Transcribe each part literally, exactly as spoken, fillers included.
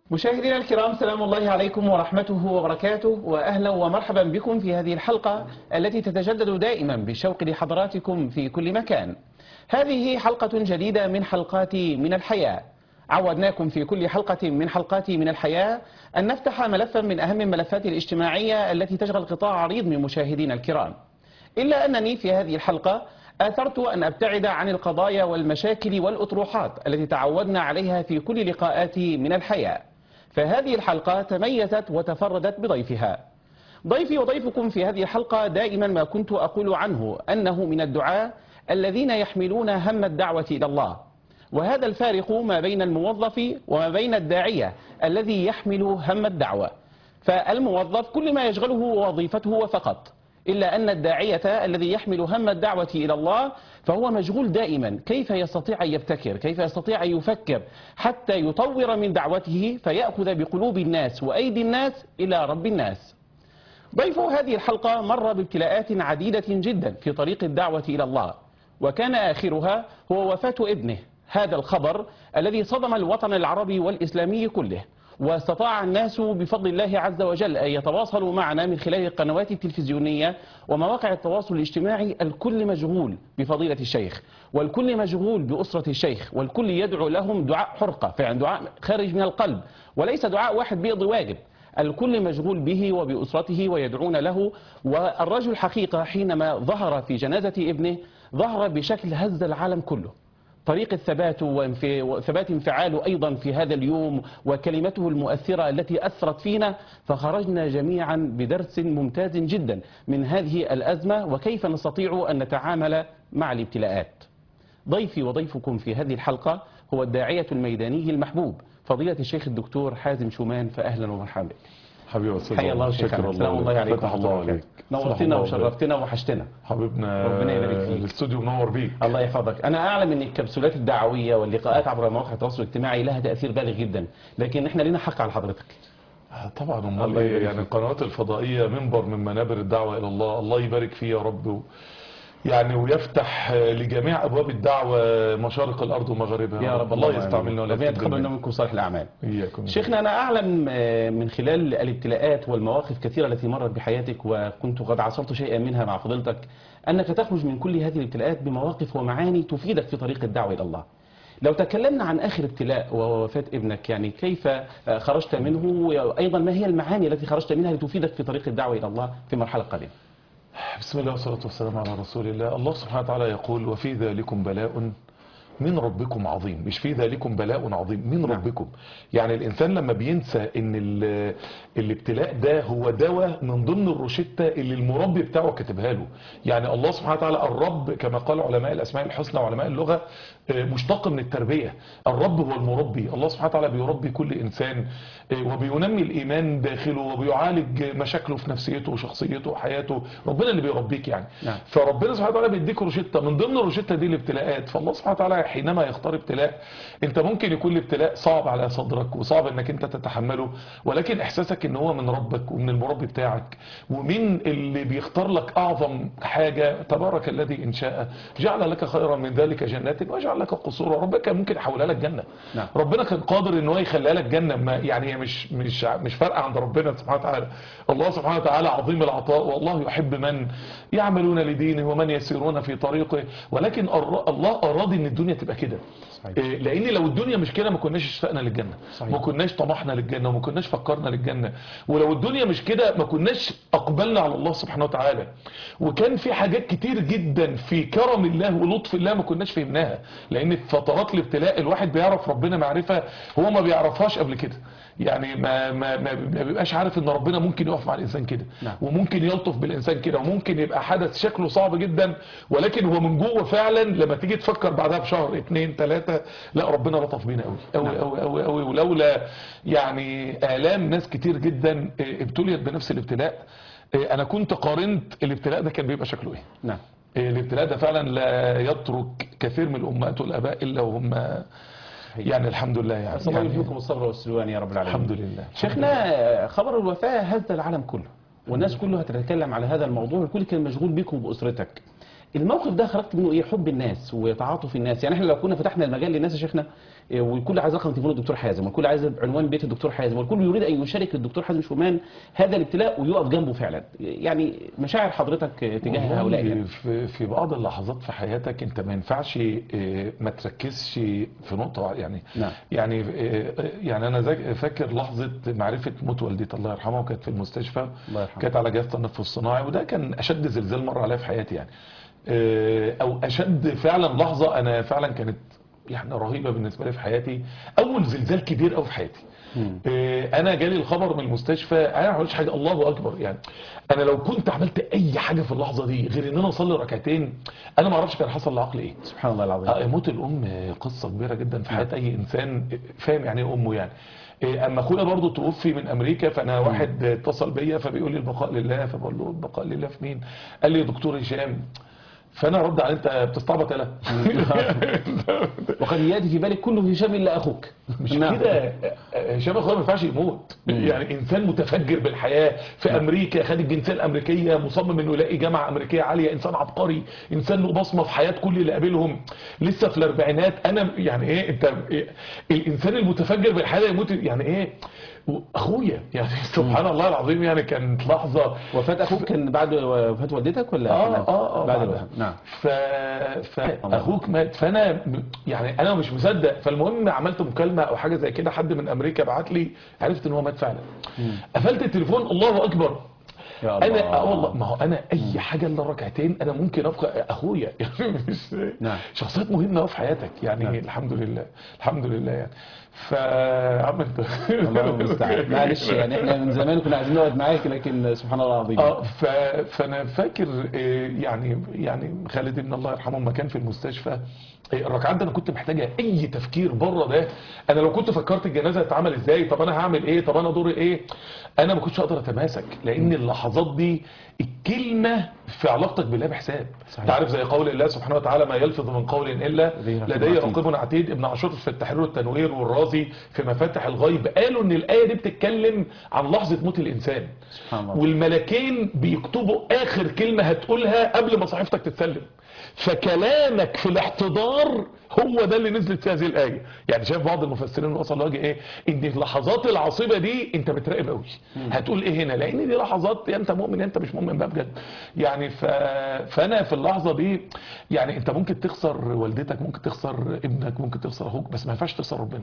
مشاهدينا الكرام، سلام الله عليكم ورحمته وبركاته، وأهلا ومرحبا بكم في هذه الحلقة التي تتجدد دائما بالشوق لحضراتكم في كل مكان. هذه حلقة جديدة من حلقات من الحياة. عودناكم في كل حلقة من حلقات من الحياة أن نفتح ملفا من أهم الملفات الاجتماعية التي تشغل قطاع عريض من مشاهدينا الكرام، إلا أنني في هذه الحلقة آثرت أن أبتعد عن القضايا والمشاكل والأطروحات التي تعودنا عليها في كل لقاءات من الحياة. فهذه الحلقة تميزت وتفردت بضيفها. ضيفي وضيفكم في هذه الحلقة دائما ما كنت أقول عنه أنه من الدعاة الذين يحملون هم الدعوة إلى الله، وهذا الفارق ما بين الموظف وما بين الداعية الذي يحمل هم الدعوة. فالموظف كل ما يشغله وظيفته وفقط، إلا أن الداعية الذي يحمل هم الدعوة إلى الله فهو مشغول دائما كيف يستطيع أن يبتكر، كيف يستطيع أن يفكر حتى يطور من دعوته فيأخذ بقلوب الناس وأيدي الناس إلى رب الناس. ضيف هذه الحلقة مر بابتلاءات عديدة جدا في طريق الدعوة إلى الله، وكان آخرها هو وفاة ابنه. هذا الخبر الذي صدم الوطن العربي والإسلامي كله، واستطاع الناس بفضل الله عز وجل أن يتواصلوا معنا من خلال القنوات التلفزيونية ومواقع التواصل الاجتماعي. الكل مشغول بفضيلة الشيخ، والكل مشغول بأسرة الشيخ، والكل يدعو لهم دعاء حرقة، فعلا دعاء خارج من القلب وليس دعاء واحد بيقضي واجب. الكل مشغول به وبأسرته ويدعون له. والرجل حقيقة حينما ظهر في جنازة ابنه ظهر بشكل هز العالم كله. طريقة ثباته وثبات انفعاله أيضا في هذا اليوم وكلمته المؤثرة التي أثرت فينا، فخرجنا جميعا بدرس ممتاز جدا من هذه الأزمة وكيف نستطيع أن نتعامل مع الابتلاءات. ضيفي وضيفكم في هذه الحلقة هو الداعية الميداني المحبوب فضيلة الشيخ الدكتور حازم شومان، فأهلا ومرحبا بك. حبيبي استاذ، حيا الله وشكرا. شكرا سلام الله عليكم. فتح الله عليك، نورتنا وشرفتنا وحشتنا حبيبنا. ربنا يبارك فيك. الاستوديو منور بيك. الله يحفظك. انا اعلم ان الكبسولات الدعويه واللقاءات عبر مواقع التواصل الاجتماعي لها تاثير بالغ جدا، لكن احنا لنا حق على حضرتك. طبعا امال ايه يعني، القنوات الفضائيه منبر من منابر الدعوه الى الله، الله يبارك فيه يا رب يعني، ويفتح لجميع ابواب الدعوه مشارق الارض ومغاربها يا رب. الله يستعملنا ولا ربنا يتقبل منكم صالح الاعمال. إياكم. شيخنا، انا اعلم من خلال الابتلاءات والمواقف كثيره التي مرت بحياتك، وكنت قد عاصرت شيئا منها مع فضيلتك، انك تخرج من كل هذه الابتلاءات بمواقف ومعاني تفيدك في طريق الدعوه الى الله. لو تكلمنا عن اخر ابتلاء وهو وفاه ابنك، يعني كيف خرجت منه، وايضا ما هي المعاني التي خرجت منها لتفيدك في طريق الدعوه الى الله في مرحله قادمه؟ بسم الله والصلاة والسلام على رسول الله. الله سبحانه وتعالى يقول: وفي ذلكم بلاء من ربكم عظيم. مش في ذلكم بلاء عظيم من نعم. ربكم. يعني الإنسان لما بينسى ان الابتلاء ده هو دواء من ضمن الروشتة اللي المربي بتاعه كاتبها له. يعني الله سبحانه وتعالى الرب كما قال علماء الأسماء الحسنى وعلماء اللغة مشتق من التربية. الرب هو المربي. الله سبحانه وتعالى بيربي كل إنسان وبينمي الإيمان داخله وبيعالج مشاكله في نفسيته وشخصيته وحياته. ربنا اللي بيربيك يعني. نعم. فربنا سبحانه وتعالى بيديك روشتة من ضمن الروشتة دي الابتلاءات. فالله سبحانه وتعالى حينما يختار ابتلاء، انت ممكن يكون الابتلاء صعب على صدرك وصعب انك انت تتحمله، ولكن احساسك ان هو من ربك ومن المربي بتاعك ومن اللي بيختار لك اعظم حاجة. تبارك الذي ان شاء جعل لك خيرا من ذلك جنات وجعل لك قصورا. ربك كان ممكن يحولها لك جنة. نعم. ربنا كان قادر ان هو يخليها لك جنة. ما يعني هي مش مش مش فارقه عند ربنا سبحانه وتعالى. الله سبحانه وتعالى عظيم العطاء، والله يحب من يعملون لدينه ومن يسيرون في طريقه. ولكن الله اراد ان الدنيا تبقى كده، لان لو الدنيا مش كده ما كناش اشتقنا للجنه. صحيح. ما كناش طمحنا للجنه وما كناش فكرنا للجنه. ولو الدنيا مش كده ما كناش اقبلنا على الله سبحانه وتعالى. وكان في حاجات كتير جدا في كرم الله ولطف الله ما كناش فهمناها، لان في فترات الابتلاء الواحد بيعرف ربنا معرفه هو ما بيعرفهاش قبل كده. يعني ما ما ما بيبقاش عارف ان ربنا ممكن يقف مع الانسان كده. نعم. وممكن يلطف بالانسان كده، وممكن يبقى حدث شكله صعب جدا ولكن هو من جوه فعلا لما تيجي تفكر بعدها بشهر اتنين ثلاثة لا ربنا لطف بينا قوي قوي قوي قوي قوي. ولولا يعني آلام ناس كتير جدا ابتليت بنفس الابتلاء، انا كنت قارنت الابتلاء ده كان بيبقى شكله ايه. نعم. الابتلاء ده فعلا لا يترك كثير من الامهات والاباء الا وهم يعني الحمد لله. يعني أسأل الله يلهمكم الصبر والسلوان يا رب العالمين. الحمد لله. شيخنا، خبر الوفاة هز العالم كله والناس كلها تتكلم على هذا الموضوع، الكل كان مشغول بكم وبأسرتك. الموقف ده خرجت منه ايه؟ حب الناس وتعاطف الناس. يعني احنا لو كنا فتحنا المجال للناس يا شيخنا، إيه، والكل عايز رقم تليفون الدكتور حازم، والكل عايز عنوان بيت الدكتور حازم، والكل يريد ان يشارك الدكتور حازم شومان هذا الابتلاء ويقف جنبه فعلا. يعني مشاعر حضرتك تجاه هؤلاء يعني. في في بعض اللحظات في حياتك انت ما ينفعش اه، ما تركزش في نقطه يعني. نعم. يعني اه، يعني انا ذاك- فاكر لحظه معرفه موت والدتي الله يرحمها، وكانت في المستشفى، الله يرحمه. كانت على جهاز تنفس صناعي، وده كان اشد زلزال مر عليا في حياتي يعني. اه، او اشد فعلا لحظه انا فعلا كانت يعني رهيبه بالنسبه لي في حياتي، اول زلزال كبير قوي في حياتي. مم. إيه، انا جالي الخبر من المستشفى، انا ما عملتش حاجه، الله اكبر يعني. انا لو كنت عملت اي حاجه في اللحظه دي غير ان انا اصلي ركعتين، انا ما اعرفش كان حصل لعقلي ايه. سبحان الله العظيم. آه، موت الام قصه كبيره جدا في حياه اي انسان فاهم يعني ايه امه يعني. إيه، اما اخويا برضو توفي من امريكا، فانا واحد اتصل بيا فبيقول لي البقاء لله، فبقول له البقاء لله في مين؟ قال لي دكتور هشام. فانا ارد عليه انت بتستعبط يالا. وقد ياتي في بالك كله هشام الا اخوك. مش نعم. كده، هشام اخويا ما ينفعش يموت. يعني انسان متفجر بالحياه في نعم. امريكا، خد الجنسيه الامريكيه، مصمم انه يلاقي جامعه امريكيه عاليه، انسان عبقري، انسان له بصمه في حياه كل اللي قابلهم، لسه في الاربعينات. انا يعني ايه انت إيه الانسان المتفجر بالحياه يموت يعني ايه؟ اخويا يعني سبحان الله العظيم. يعني كانت لحظه. وفاة اخوك كان بعد وفاة والدتك ولا كان اه قبل؟ اه اه بعد بعدها. الوفاة. نعم. ف... فاخوك مات، فانا م- يعني انا مش مصدق. فالمهم عملت مكالمه او حاجه زي كده، حد من امريكا بعت لي، عرفت ان هو مات فعلا. قفلت التليفون، الله اكبر. يا الله. انا اه والله، ما هو انا اي حاجه الا ركعتين انا ممكن ابقى اخويا يعني. مش نعم. شخصيات مهمه أوي في حياتك يعني. نعم. الحمد لله الحمد لله يعني. ف عم انت الله المستعان. معلش يعني احنا من زمان كنا عايزين نقعد معاك، لكن سبحان الله العظيم. اه ف... فانا فاكر آه، يعني يعني خالد ابن الله يرحمه لما كان في المستشفى، آه، الركعات ده انا كنت محتاجه اي تفكير بره ده. انا لو كنت فكرت الجنازه هتتعمل ازاي، طب انا هعمل ايه، طب انا دوري ايه، انا ما كنتش اقدر اتماسك. لان اللحظات دي الكلمه في علاقتك بالله بحساب. صحيح. تعرف زي قول الله سبحانه وتعالى ما يلفظ من قول الا لدي رقيب عتيد. ابن عاشور في التحرير والتنوير، والرازي في مفاتح الغيب قالوا ان الايه دي بتتكلم عن لحظه موت الانسان، سبحان الله. والملكين بيكتبوا اخر كلمه هتقولها قبل ما صحيفتك تتسلم. فكلامك في الاحتضار هو ده اللي نزلت في هذه الايه. يعني شايف بعض المفسرين وصل لوجه ايه، ان اللحظات العصيبه دي انت بتراقب قوي هتقول ايه هنا، لان دي لحظات يا انت مؤمن يا انت مش مؤمن بقى بجد يعني. ف... فانا في اللحظه دي يعني انت ممكن تخسر والدتك، ممكن تخسر ابنك، ممكن تخسر اخوك، بس ما ينفعش تخسر ربنا.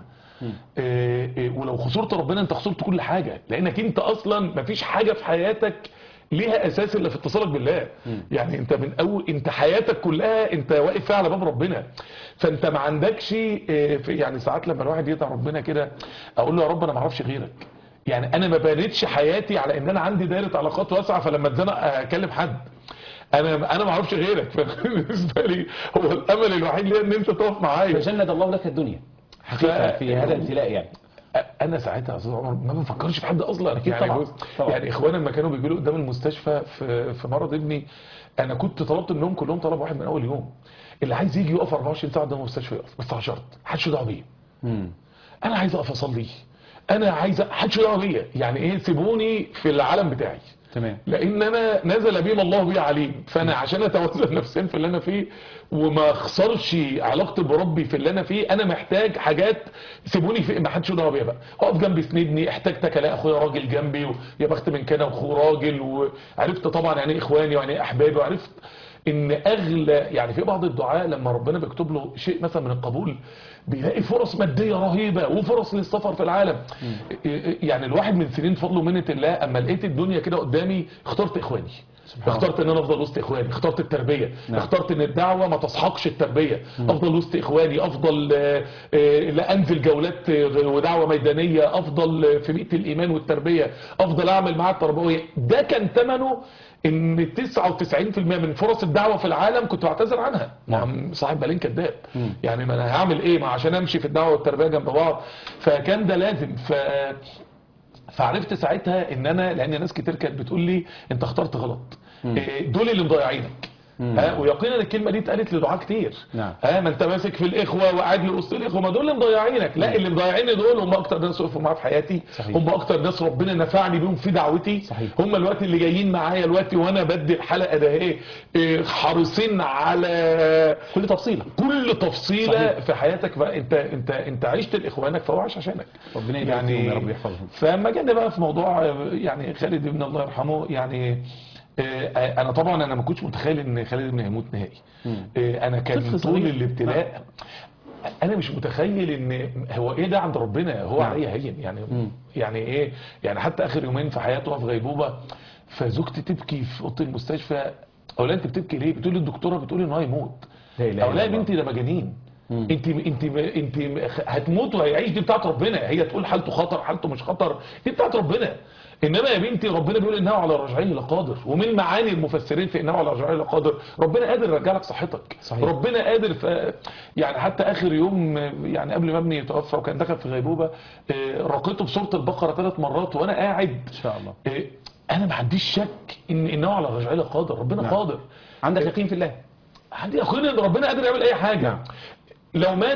إيه إيه ولو خسرت ربنا انت خسرت كل حاجه، لانك انت اصلا ما فيش حاجه في حياتك ليها اساس الا في اتصالك بالله. يعني انت من اول انت حياتك كلها انت واقف فيها على باب ربنا. فانت ما عندكش آه، في- يعني ساعات لما الواحد يدعي ربنا كده اقول له يا رب انا ما اعرفش غيرك. يعني انا ما بنيتش حياتي على ان انا عندي دايره علاقات واسعه، فلما اتزنق اكلم حد. انا انا ما اعرفش غيرك. فبالنسبه لي هو الامل الوحيد ليا ان انت تقف معايا. فجند الله لك الدنيا حقيقة ف- في هذا الابتلاء يعني. انا ساعتها يا استاذ عمر ما بفكرش في حد اصلا. أكيد يعني طبعا. بص، طبعا. يعني اخوانا لما كانوا بيجوا لي قدام المستشفى في في مرض ابني، انا كنت طلبت منهم كلهم طلب واحد من اول يوم، اللي عايز يجي يقف أربعة وعشرين ساعه قدام المستشفى يقف، بس على شرط محدش دعوه بيه. مم. انا عايز اقف اصلي، انا عايز محدش دعوه بيا. يعني ايه، سيبوني في العالم بتاعي. تمام. لان انا نزل بي ما الله بي عليم. فانا عشان اتوازن نفسيا في اللي انا فيه وما اخسرش علاقتي بربي في اللي انا فيه، انا محتاج حاجات سيبوني في، ما حدش دعوه بيا بقى. اقف جنبي اسندني، احتجتك الاقي اخويا راجل جنبي، ويا بخت من كان واخوه راجل. وعرفت طبعا يعني ايه اخواني ويعني ايه احبابي، وعرفت ان اغلى يعني في بعض الدعاء لما ربنا بيكتب له شيء مثلا من القبول بيلاقي فرص ماديه رهيبه وفرص للسفر في العالم. يعني الواحد من سنين فضل ومنه الله اما لقيت الدنيا كده قدامي اخترت اخواني، اخترت ان انا افضل وسط اخواني، اخترت التربيه. نعم. اخترت ان الدعوه ما تسحقش التربيه. افضل وسط اخواني، افضل آه، آه، لا انزل جولات آه، ودعوه ميدانيه، افضل آه، في بيئه الايمان والتربيه، افضل اعمل معاه التربويه. ده كان ثمنه ان تسعة وتسعين في المية من فرص الدعوه في العالم كنت بعتذر عنها. ما صاحب بالين كذاب. يعني ما انا هعمل ايه ما عشان امشي في الدعوه والتربيه جنب بعض. فكان ده لازم. ف فعرفت ساعتها ان انا، لان ناس كتير كانت بتقول لي انت اخترت غلط، إيه، دول اللي مضيعينك. ها ويقينا الكلمه دي اتقالت لدعاء كتير. نعم. ها ما انت ماسك في الاخوه وقاعد لوسط الاخوه، ما دول اللي مضيعينك. لا اللي مضيعيني دول هم اكتر ناس وقفوا معايا في حياتي. صحيح. هم اكتر ناس ربنا نفعني بيهم في دعوتي. صحيح. هم الوقت اللي جايين معايا الوقت وانا بدي الحلقه ده ايه إيه، حريصين على كل تفصيله كل تفصيله صحيح. في حياتك. بقى انت انت انت عشت لاخوانك فهو عاش عشانك. ربنا يبارك فيهم يا رب يحفظهم. فلما جينا بقى في موضوع يعني خالد ابن الله يرحمه، يعني آه، انا طبعا انا ما كنتش متخيل ان خالد ابن هيموت نهائي. آه، انا كان طفل طول صغير. الابتلاء انا مش متخيل ان هو ايه ده عند ربنا، هو نعم. عليا هين يعني. مم. يعني ايه يعني حتى اخر يومين في حياته في غيبوبه، فزوجتي تبكي في اوضه المستشفى، اولا انت بتبكي ليه؟ بتقول لي الدكتوره بتقول ان هو هيموت. لا إله او لا إلا يا الله. بنتي ده مجانين. مم. انت انت انت هتموت وهيعيش، دي بتاعت ربنا. هي تقول حالته خطر حالته مش خطر، دي بتاعت ربنا. انما يا بنتي ربنا بيقول انه على رجعه لقادر، ومن معاني المفسرين في انه على رجعه لقادر ربنا قادر يرجع لك صحتك. صحيح. ربنا قادر. ف يعني حتى اخر يوم يعني قبل ما ابني يتوفى وكان دخل في غيبوبه، آه، رقيته بسوره البقره ثلاث مرات وانا قاعد ان شاء الله. آه، انا ما عنديش شك ان انه على رجعه لقادر. ربنا نعم. قادر. عندك يقين في الله؟ عندي يقين ان ربنا قادر يعمل اي حاجه. نعم. لو مات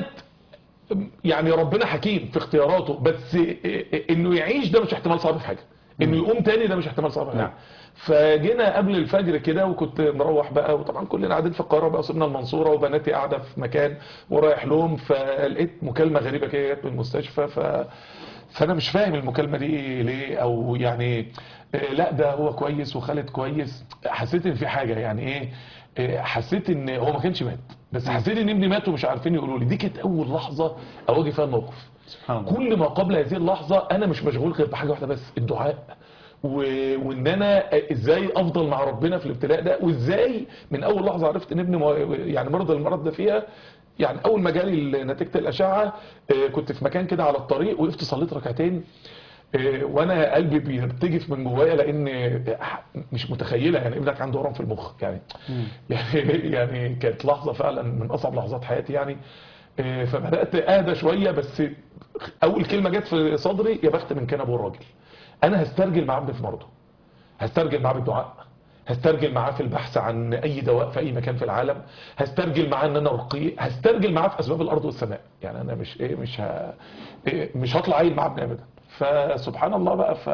يعني ربنا حكيم في اختياراته، بس انه يعيش ده مش احتمال صعب في حاجه، انه يقوم تاني ده مش احتمال صعب في حاجه. نعم. فجينا قبل الفجر كده وكنت مروح بقى، وطبعا كلنا قاعدين في القاهره بقى، وسيبنا المنصوره وبناتي قاعده في مكان ورايح لهم، فلقيت مكالمه غريبه كده جت من المستشفى. ف فانا مش فاهم المكالمه دي ليه، او يعني آه، لا ده هو كويس وخالد كويس. حسيت ان في حاجه يعني ايه، آه، حسيت ان هو ما كانش مات، بس حسيت ان ابني مات ومش عارفين يقولوا لي. دي كانت اول لحظه اواجه فيها الموقف. سبحان الله. كل ما قبل هذه اللحظه انا مش مشغول غير بحاجه واحده بس، الدعاء. و... وان انا ازاي افضل مع ربنا في الابتلاء ده، وازاي من اول لحظه عرفت ان ابني مو- يعني مرض المرض ده فيها. يعني اول ما جالي نتيجه الاشعه، آه، كنت في مكان كده على الطريق، وقفت صليت ركعتين، آه، وانا قلبي بيرتجف من جوايا، لان آه، مش متخيله يعني ابنك عنده ورم في المخ يعني. يعني يعني كانت لحظه فعلا من اصعب لحظات حياتي يعني. آه، فبدات اهدى شويه، بس اول كلمه جت في صدري: يا بخت من كان ابو الراجل. انا هسترجل مع ابني في مرضه، هسترجل معاه بالدعاء، هسترجل معاه في البحث عن اي دواء في اي مكان في العالم، هسترجل معاه ان انا ارقيه، هسترجل معاه في اسباب الارض والسماء. يعني انا مش ايه مش ه... إيه مش هطلع عيل مع ابني ابدا. فسبحان الله بقى. ف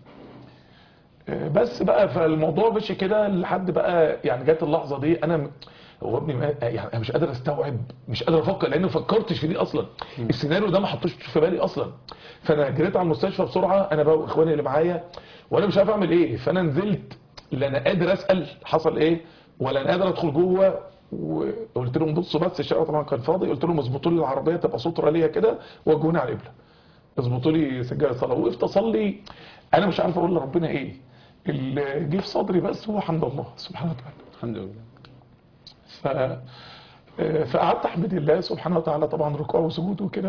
بس بقى فالموضوع مشي كده لحد بقى يعني جت اللحظه دي. انا م- هو ابني ما- يعني انا مش قادر استوعب، مش قادر افكر، لان ما فكرتش في دي اصلا. السيناريو ده ما حطوش في بالي اصلا. فانا جريت على المستشفى بسرعه انا بقى واخواني اللي معايا، وانا مش عارف اعمل ايه. فانا نزلت، لا انا قادر اسال حصل ايه، ولا انا قادر ادخل جوه. وقلت لهم بصوا بس، الشارع طبعا كان فاضي، قلت لهم اظبطوا لي العربيه تبقى ستره ليا كده، وجهوني على القبله، اظبطوا لي سجاده صلاه. وقفت اصلي، انا مش عارف اقول لربنا ايه. اللي جه في صدري بس هو حمد الله سبحانه وتعالى. الحمد لله. ف فقعدت احمد الله سبحانه وتعالى، طبعا ركوع وسجود وكده.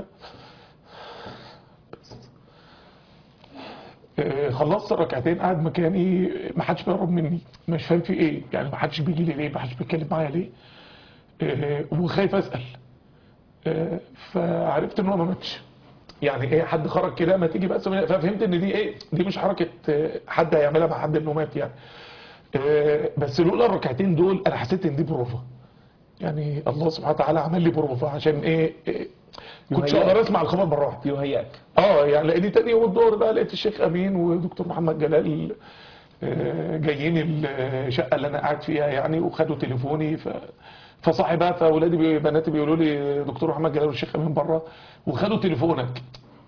آه، خلصت الركعتين، قاعد مكاني، ما حدش بيقرب مني، مش فاهم في ايه يعني، ما حدش بيجي لي ليه، ما حدش بيتكلم معايا ليه، آه، وخايف اسال. آه، فعرفت ان هو ما ماتش. يعني ايه، حد خرج كده ما تيجي بس، ففهمت ان دي ايه، دي مش حركه آه، حد هيعملها مع حد انه مات يعني. آه، بس لولا الركعتين دول انا حسيت ان دي بروفه. يعني الله سبحانه وتعالى عمل لي بروفه عشان ايه, إيه كنتش يهيئك. اقدر اسمع الخبر مره واحده. يهيئك. اه يعني لقيت تاني يوم الظهر بقى لقيت الشيخ امين ودكتور محمد جلال آه، جايين الشقه اللي انا قاعد فيها يعني، وخدوا تليفوني. ف فصاحي بقى، فاولادي بي- بناتي بيقولوا لي دكتور محمد جلال والشيخ امين بره وخدوا تليفونك.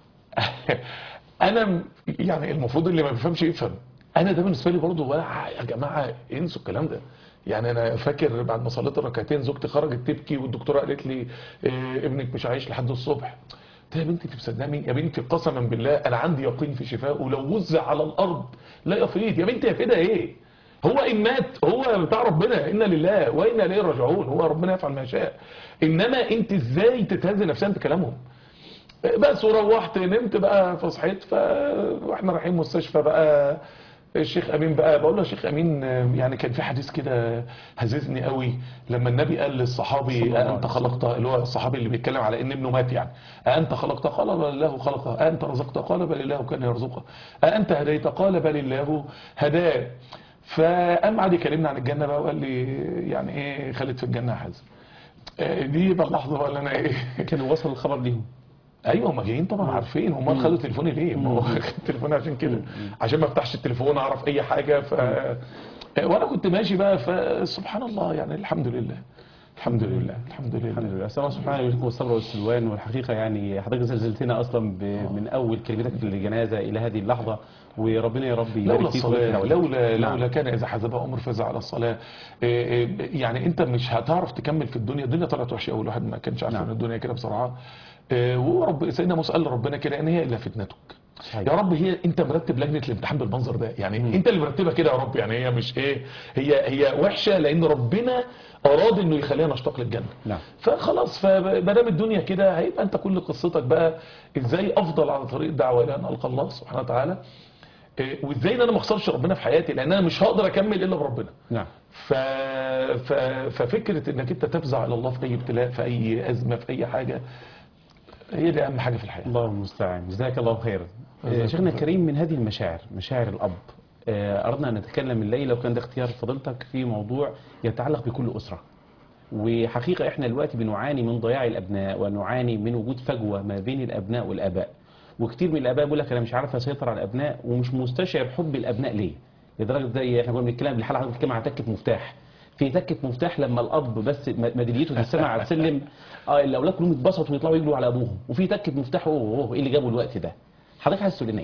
انا م- يعني المفروض اللي ما بيفهمش يفهم. انا ده بالنسبه لي برضه ولا يا جماعه انسوا الكلام ده. يعني انا فاكر بعد ما صليت الركعتين زوجتي خرجت تبكي، والدكتوره قالت لي إيه ابنك مش عايش لحد الصبح. قلت لها يا بنتي انت مصدقه مين؟ يا بنتي قسما بالله انا عندي يقين في شفائه، ولو وزع على الارض لا يفيض. يا بنتي يا كده ايه، هو ان مات هو بتاع ربنا، انا لله وانا اليه راجعون، هو ربنا يفعل ما يشاء. انما انت ازاي تتهز نفسيا بكلامهم؟ بس وروحت نمت بقى، فصحيت ف واحنا رايحين مستشفى بقى. الشيخ امين بقى بقول له يا شيخ امين، يعني كان في حديث كده هززني قوي، لما النبي قال صلى للصحابي الله عليه انت وسلم. خلقت، اللي هو الصحابي اللي بيتكلم على ان ابنه مات يعني، انت خلقت؟ قال بل الله خلقه. انت رزقت؟ قال بل الله كان يرزقه. انت هديت؟ قال بل الله هداه. فقام قعد يكلمنا عن الجنه بقى وقال لي يعني ايه خالد في الجنه يا حازم. آه، دي بقى اللحظه بقى اللي انا ايه كان وصل الخبر ليهم. ايوه هم جايين طبعا عارفين، هم خدوا تليفوني ليه؟ ما هو خد تليفوني عشان كده، عشان ما افتحش التليفون اعرف اي حاجه. ف وانا كنت ماشي بقى، فسبحان الله يعني الحمد لله الحمد لله الحمد لله الحمد لله. اسال الله سبحانه يرزقكم الصبر والسلوان. والحقيقه يعني حضرتك زلزلتنا اصلا ب... من اول كلمتك في الجنازه الى هذه اللحظه، وربنا يا رب لولا يبارك فيك ويبارك في الصلاة، أولادك. لولا نعم. لولا كان إذا حزبها أمر فزع على الصلاة. إيه إيه يعني أنت مش هتعرف تكمل في الدنيا. الدنيا طلعت وحشة أوي، الواحد ما كانش عارف نعم. إن الدنيا كده بسرعة. إيه ورب سيدنا موسى قال لربنا كده إن هي إلا فتنتك. صحيح. يا رب هي انت مرتب لجنه الامتحان بالمنظر ده يعني مم. انت اللي مرتبها كده يا رب، يعني هي مش ايه، هي هي وحشه لان ربنا اراد انه يخلينا نشتاق للجنه. نعم. فخلاص فما دام الدنيا كده هيبقى انت كل قصتك بقى ازاي افضل على طريق الدعوه الى ان القى الله سبحانه وتعالى، إيه، وازاي ان انا ما اخسرش ربنا في حياتي، لان انا مش هقدر اكمل الا بربنا. نعم. ف... ف... ففكره انك انت تفزع الى الله في اي ابتلاء في اي ازمه في اي حاجه، هي دي اهم حاجه في الحياه. الله المستعان. جزاك الله خيرا. جزاك آه، شيخنا الله. الكريم، من هذه المشاعر، مشاعر الأب، آه، أردنا أن نتكلم الليلة وكان ده اختيار فضيلتك في موضوع يتعلق بكل أسرة. وحقيقة احنا دلوقتي بنعاني من ضياع الأبناء، ونعاني من وجود فجوة ما بين الأبناء والآباء. وكتير من الآباء بيقول لك أنا مش عارف أسيطر على الأبناء ومش مستشعر حب الأبناء ليه. لدرجة زي احنا كنا بنتكلم بالحلقة بنتكلم عن تكة مفتاح. في تكة مفتاح لما الأب بس ميداليته تتسمع على السلم، اه الأولاد كلهم يتبسطوا ويطلعوا يجروا على أبوهم. وفي تكة مفتاح اوه اوه ايه اللي جابه الوقت ده؟ حضرتك عايز تقول لنا ايه؟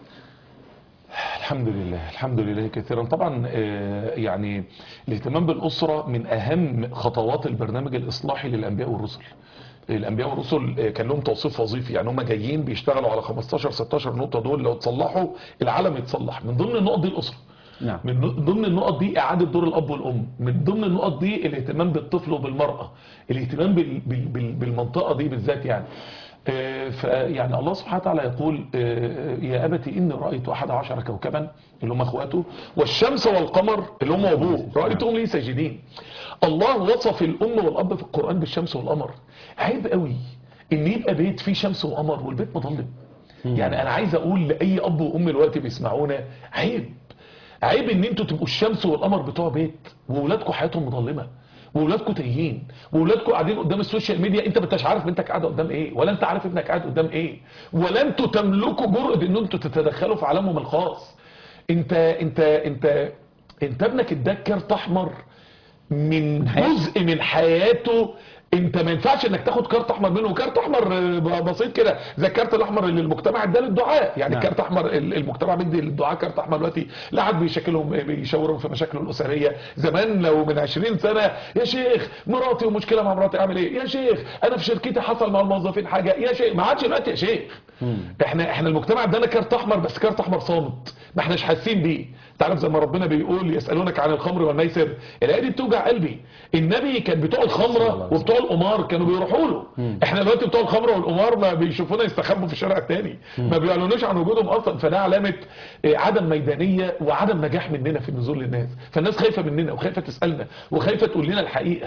الحمد لله الحمد لله كثيرا. طبعا آه، يعني الاهتمام بالأسرة من أهم خطوات البرنامج الإصلاحي للأنبياء والرسل. الأنبياء والرسل آه، كان لهم توصيف وظيفي، يعني هم جايين بيشتغلوا على خمستاشر ستاشر نقطة، دول لو تصلحوا العالم يتصلح. من ضمن النقط دي الأسرة، نعم. من ضمن النقط دي إعادة دور الأب والأم، من ضمن النقط دي الاهتمام بالطفل وبالمرأة، الاهتمام بال- بال- بال- بالمنطقة دي بالذات يعني. آه، فيعني الله سبحانه وتعالى يقول آه، يا أبت إني رأيت أحد عشر كوكبا اللي هم أخواته، والشمس والقمر اللي هم أبوه رأيتهم لي ساجدين. الله وصف الأم والأب في القرآن بالشمس والقمر. عيب قوي إن يبقى بيت فيه شمس وقمر والبيت مظلم. يعني أنا عايز أقول لأي أب وأم دلوقتي بيسمعونا، عيب عيب ان انتوا تبقوا الشمس والقمر بتوع بيت واولادكم حياتهم مظلمه، واولادكم تايهين، واولادكم قاعدين قدام السوشيال ميديا، انت ما انتش عارف بنتك قاعده قدام ايه، ولا انت عارف ابنك قاعد قدام ايه، ولا انتوا تملكوا جرأة ان انتوا تتدخلوا في عالمهم الخاص. انت انت انت انت ابنك اداك كارت احمر من جزء من حياته، انت ما ينفعش انك تاخد كارت احمر منه. كارت احمر آه، بسيط كده زي الكارت الاحمر اللي المجتمع اداه للدعاء، يعني نعم. كارت احمر ال- المجتمع بيدي للدعاء كارت احمر دلوقتي، لا عاد بيشكلهم بيشاورهم في مشاكله الاسريه. زمان لو من عشرين سنه يا شيخ مراتي ومشكله مع مراتي اعمل ايه، يا شيخ انا في شركتي حصل مع الموظفين حاجه، يا شيخ ما عادش دلوقتي يا شيخ. احنا احنا المجتمع ادانا كارت احمر، بس كارت احمر صامت ما احناش حاسين بيه. تعرف زي ما ربنا بيقول يسالونك عن الخمر والميسر، الايه دي بتوجع قلبي. النبي كان بتوع الخمره وبتوع القمار كانوا بيروحوا له. احنا دلوقتي بتوع الخمره والقمار ما بيشوفونا يستخبوا في الشارع التاني، ما بيعلنوش عن وجودهم اصلا. فده علامه اه، عدم ميدانيه وعدم نجاح مننا في النزول للناس. فالناس خايفه مننا وخايفه تسالنا وخايفه تقول لنا الحقيقه،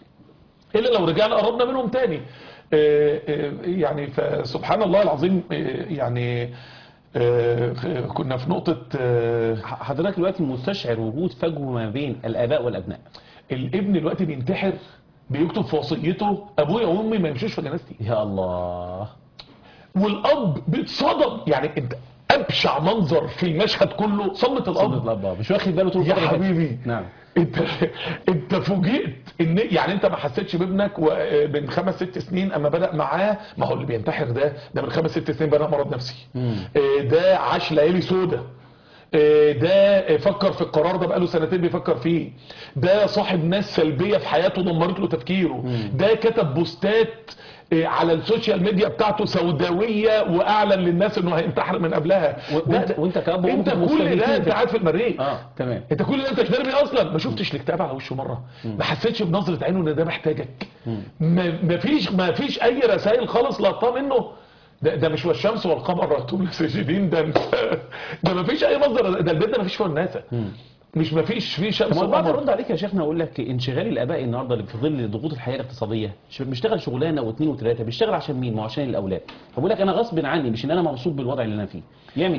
الا لو رجعنا قربنا منهم تاني. اه، اه، يعني فسبحان الله العظيم. اه، يعني اه، كنا في نقطه اه، حضرتك دلوقتي مستشعر وجود فجوة ما بين الآباء والأبناء. الابن دلوقتي بينتحر بيكتب في وصيته ابويا وامي ما يمشوش في جنازتي، يا الله. والاب بيتصدم. يعني انت ابشع منظر في المشهد كله صمت صدق الاب. الأب مش واخد باله طول يا الفترة اللي فاتت. حبيبي نعم. انت انت فوجئت ان يعني انت ما حسيتش بابنك و- من خمس ست سنين اما بدا معاه. ما هو اللي بينتحر ده ده من خمس ست سنين بدا مرض نفسي، اه، ده عاش ليالي سودة، اه، ده فكر في القرار ده بقاله سنتين بيفكر فيه، ده صاحب ناس سلبيه في حياته دمرت له تفكيره، ده كتب بوستات اه، على السوشيال ميديا بتاعته سوداويه واعلن للناس انه هينتحر من قبلها. و- ده- وانت وانت كأب انت وأم كل مستهلكين ده انت في- قاعد في المريخ. اه تمام. انت كل ده انت مش داري بيه اصلا. ما شفتش الاكتئاب على وشه مره، ما حسيتش بنظره عينه ان ده محتاجك، ما ما فيش ما فيش اي رسائل خالص لقطاه منه. ده ده مش والشمس والقمر رأيتهم ساجدين، ده انت ده ما فيش اي مصدر. ده البيت ده ما فيش فيه الناسه، مش ما فيش فيه شمس طب ما البعض وقمر. يرد عليك يا شيخنا ويقول لك انشغال الاباء النهارده اللي في ظل ضغوط الحياه الاقتصاديه، ش- بيشتغل شغلانه واثنين وثلاثه، بيشتغل عشان مين؟ ما هو عشان الاولاد. فبقول لك انا غصب عني، مش ان انا مبسوط بالوضع اللي انا فيه. يعمل ايه؟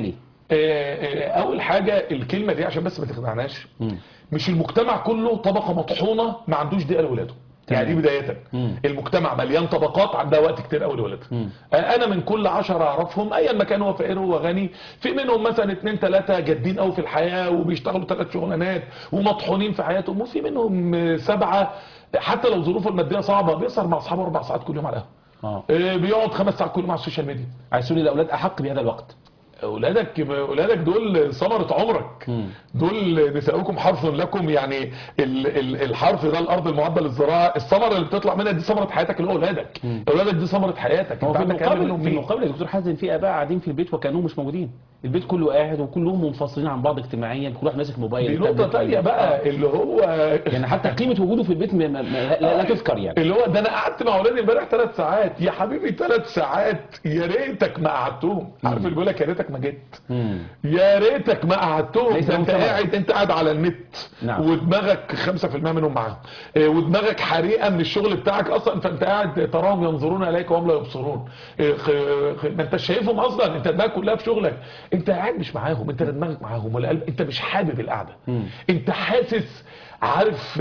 اول حاجه الكلمه دي عشان بس ما تخدعناش، مش المجتمع كله طبقه مطحونه ما عندوش دقيقه لاولاده. يعني دي بداية. المجتمع مليان طبقات عندها وقت كتير قوي لولادها. انا من كل عشرة اعرفهم ايا ما كان هو فقير هو غني، في منهم مثلا اتنين تلاتة جادين قوي في الحياة وبيشتغلوا ثلاث شغلانات ومطحونين في حياتهم، وفي منهم سبعة حتى لو ظروفه المادية صعبة بيسهر مع اصحابه اربع ساعات كل يوم على القهوة. اه بيقعد خمس ساعات كل يوم على السوشيال ميديا. عايز تقول الاولاد احق بهذا الوقت؟ اولادك اولادك دول ثمرة عمرك. مم. دول نساؤكم حرث لكم، يعني الحرث ده الارض المعده للزراعه، الثمره اللي بتطلع منها دي ثمره حياتك اللي هو اولادك. مم. اولادك دي ثمره حياتك. انت عندك كام منهم؟ في المقابل يا دكتور حازم في اباء قاعدين في البيت وكانهم مش موجودين، البيت كله قاعد وكلهم منفصلين عن بعض اجتماعيا، كل واحد ماسك موبايل. دي نقطه ثانيه بقى اللي هو يعني حتى قيمه وجوده في البيت ما ما لا, لا تذكر. يعني اللي هو ده انا قعدت مع اولادي امبارح ثلاث ساعات يا حبيبي، ثلاث ساعات يا ريتك ما قعدتهم. عارف اللي بيقول لك يا ريتك ما جيت، يا ريتك ما قعدتهم. انت قاعد انت قاعد على النت. نعم. ودماغك خمسة في المية منهم معاهم، ودماغك حريقه من الشغل بتاعك اصلا، فانت قاعد تراهم ينظرون اليك وهم لا يبصرون. ما انت شايفهم اصلا، انت دماغك كلها في شغلك، انت قاعد مش معاهم، انت دماغك معاهم ولا قلب، انت مش حابب القعده. انت حاسس، عارف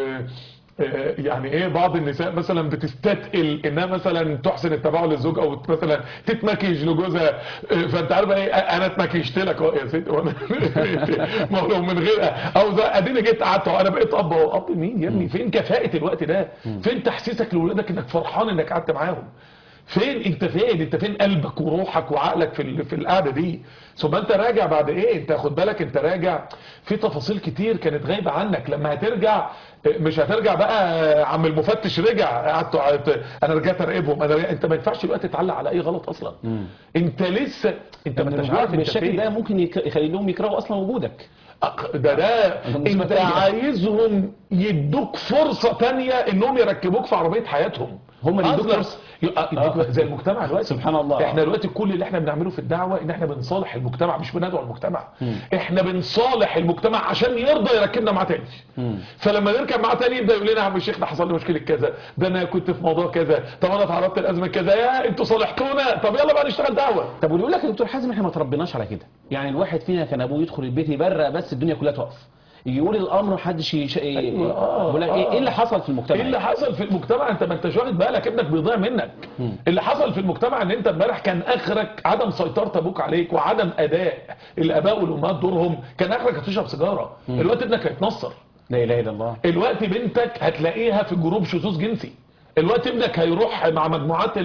يعني ايه بعض النساء مثلا بتستثقل انها مثلا تحسن التباعد للزوج او مثلا تتمكيج لجوزها، فانت عارف ايه، انا اتمكيجت لك اهو يا ستي وانا ما هو من غير او اديني جيت قعدت انا بقيت اب اهو. اب مين يا ابني؟ فين كفاءه الوقت ده؟ فين تحسيسك لاولادك انك فرحان انك قعدت معاهم؟ فين انت؟ فين انت؟ فين قلبك وروحك وعقلك في في القعده دي؟ ثم انت راجع بعد ايه؟ انت خد بالك انت راجع في تفاصيل كتير كانت غايبه عنك. لما هترجع مش هترجع بقى عم المفتش رجع قعدت انا رجعت اراقبهم، انا رجع. انت ما ينفعش الوقت تعلق على اي غلط اصلا. مم. انت لسه انت ما انتش عارف بالشكل ده ممكن يخلي لهم يكرهوا اصلا وجودك. ده ده انت عايزهم يدوك فرصه ثانيه انهم يركبوك في عربيه حياتهم. هم اللي يدوك فرصه يدوك زي المجتمع دلوقتي. سبحان الله. احنا دلوقتي كل اللي احنا بنعمله في الدعوه ان احنا بنصالح المجتمع، مش بندعو المجتمع. مم. احنا بنصالح المجتمع عشان يرضى يركبنا معاه تاني. مم. فلما نركب معاه تاني يبدا يقول لنا يا عم الشيخ ده حصل لي مشكله كذا، ده انا كنت في موضوع كذا، طب انا اتعرضت لازمه كذا، يا انتوا صالحتونا، طب يلا بقى نشتغل دعوه. طب ويقول لك يا دكتور حازم احنا ما تربيناش على كده، يعني الواحد فينا كان ابوه يدخل البيت يبرق بس الدنيا كلها تقف، يقول الامر محدش يش... أيوة. آه آه. ايه اللي حصل في المجتمع؟ ايه اللي حصل في المجتمع؟ انت ما انتش واخد بالك، ابنك بيضيع منك. م. اللي حصل في المجتمع ان انت امبارح كان اخرك عدم سيطره ابوك عليك وعدم اداء الاباء والامهات دورهم، كان اخرك هتشرب سيجاره. الوقت ابنك هيتنصر. لا اله الا الله. الوقت بنتك هتلاقيها في جروب شذوذ جنسي. الوقت ابنك هيروح مع مجموعات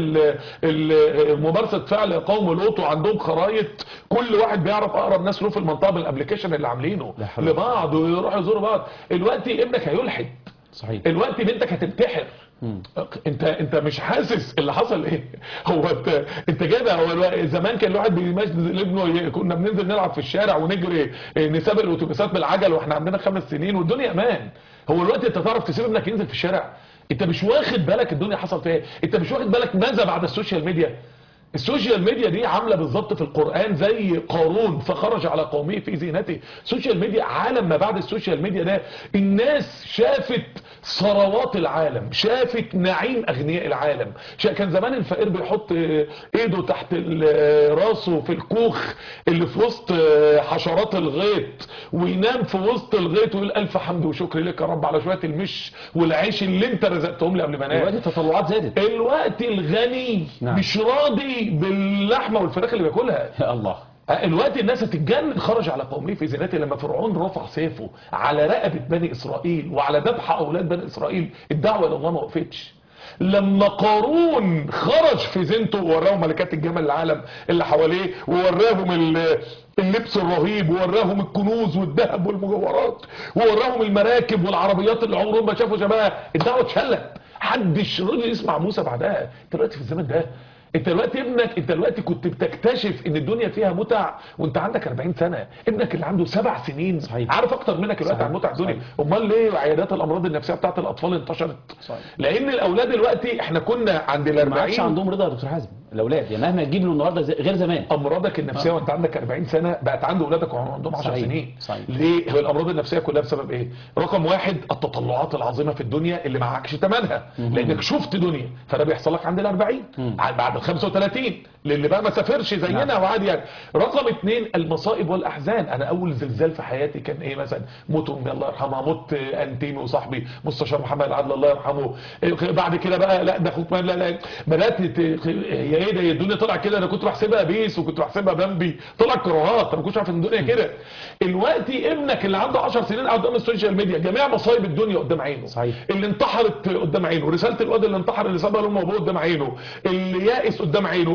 ممارسه فعل قوم لوط وعندهم خرايط، كل واحد بيعرف اقرب ناس له في المنطقه بالابلكيشن اللي عاملينه لبعض ويروحوا يزوروا بعض. الوقت ابنك هيلحد. صحيح. الوقت بنتك هتنتحر. مم. انت انت مش حاسس اللي حصل ايه؟ هو انت انت كده. هو زمان كان الواحد بيمشي ابنه، كنا بننزل نلعب في الشارع ونجري نسابق الاتوبيسات بالعجل واحنا عندنا خمس سنين والدنيا امان. هو الوقت انت تعرف تسيب ابنك ينزل في الشارع؟ انت مش واخد بالك الدنيا حصل فيها ايه؟ انت مش واخد بالك ماذا بعد السوشيال ميديا؟ السوشيال ميديا دي عامله بالظبط في القرآن زي قارون فخرج على قومه في زينته. السوشيال ميديا عالم ما بعد السوشيال ميديا ده. الناس شافت ثروات العالم، شافت نعيم اغنياء العالم. كان زمان الفقير بيحط ايده تحت راسه في الكوخ اللي في وسط حشرات الغيط وينام في وسط الغيط ويقول الف حمد وشكر لك يا رب على شويه المش والعيش اللي انت رزقتهم لي قبل ما انام. دلوقتي التطلعات زادت. الوقت الغني نعم. مش راضي باللحمه والفراخ اللي بياكلها. يا الله. الوقت الناس هتتجنن. خرج على قومه في زينته. لما فرعون رفع سيفه على رقبه بني اسرائيل وعلى ذبح اولاد بني اسرائيل، الدعوه الى الله ما وقفتش. لما قارون خرج في زينته ووراهم ملكات الجمال العالم اللي حواليه ووراهم اللبس الرهيب ووراهم الكنوز والذهب والمجوهرات ووراهم المراكب والعربيات اللي عمرهم ما شافوا شبهها، الدعوه اتشلت. محدش رضي يسمع موسى بعدها. انت دلوقتي في الزمن ده، انت دلوقتي ابنك، انت دلوقتي كنت بتكتشف ان الدنيا فيها متع وانت عندك أربعين سنة. ابنك اللي عنده سبع سنين صحيح. عارف اكتر منك دلوقتي عن متع الدنيا. امال ليه عيادات الامراض النفسيه بتاعت الاطفال انتشرت؟ صحيح. لان الاولاد دلوقتي احنا كنا عند ال أربعين ما عادش عندهم رضا يا دكتور حازم الاولاد، يعني مهما تجيب له النهارده غير زمان. امراضك النفسيه آه. وانت عندك أربعين سنة بقت عند اولادك وعندهم عشر سنين. صحيح. ليه؟ هو الامراض النفسيه كلها بسبب ايه؟ رقم واحد التطلعات العظيمه في الدنيا اللي معكش ثمنها لانك شفت دنيا، فده بيحصل لك عند ال أربعين بعد ال خمسة وثلاثين للي بقى ما سافرش زينا نعم. وعادي يعني. رقم اتنين المصائب والاحزان. انا اول زلزال في حياتي كان ايه مثلا؟ موت امي الله يرحمها، موت انتيمي وصاحبي مستشار محمد العدل الله يرحمه. بعد كده بقى لا ده اخوك لا لا بدات هي ايه ده الدنيا طلع كده. انا كنت بحسبها بيس وكنت بحسبها بامبي، طلع كراهات. انا ما كنتش عارف ان الدنيا كده. دلوقتي ابنك اللي عنده عشر سنين قاعد قدام السوشيال ميديا، جميع مصايب الدنيا قدام عينه. صحيح. اللي انتحرت قدام عينه، رساله الواد اللي انتحر اللي سابها لامه وابوه قدام عينه، اللي يائس قدام عينه.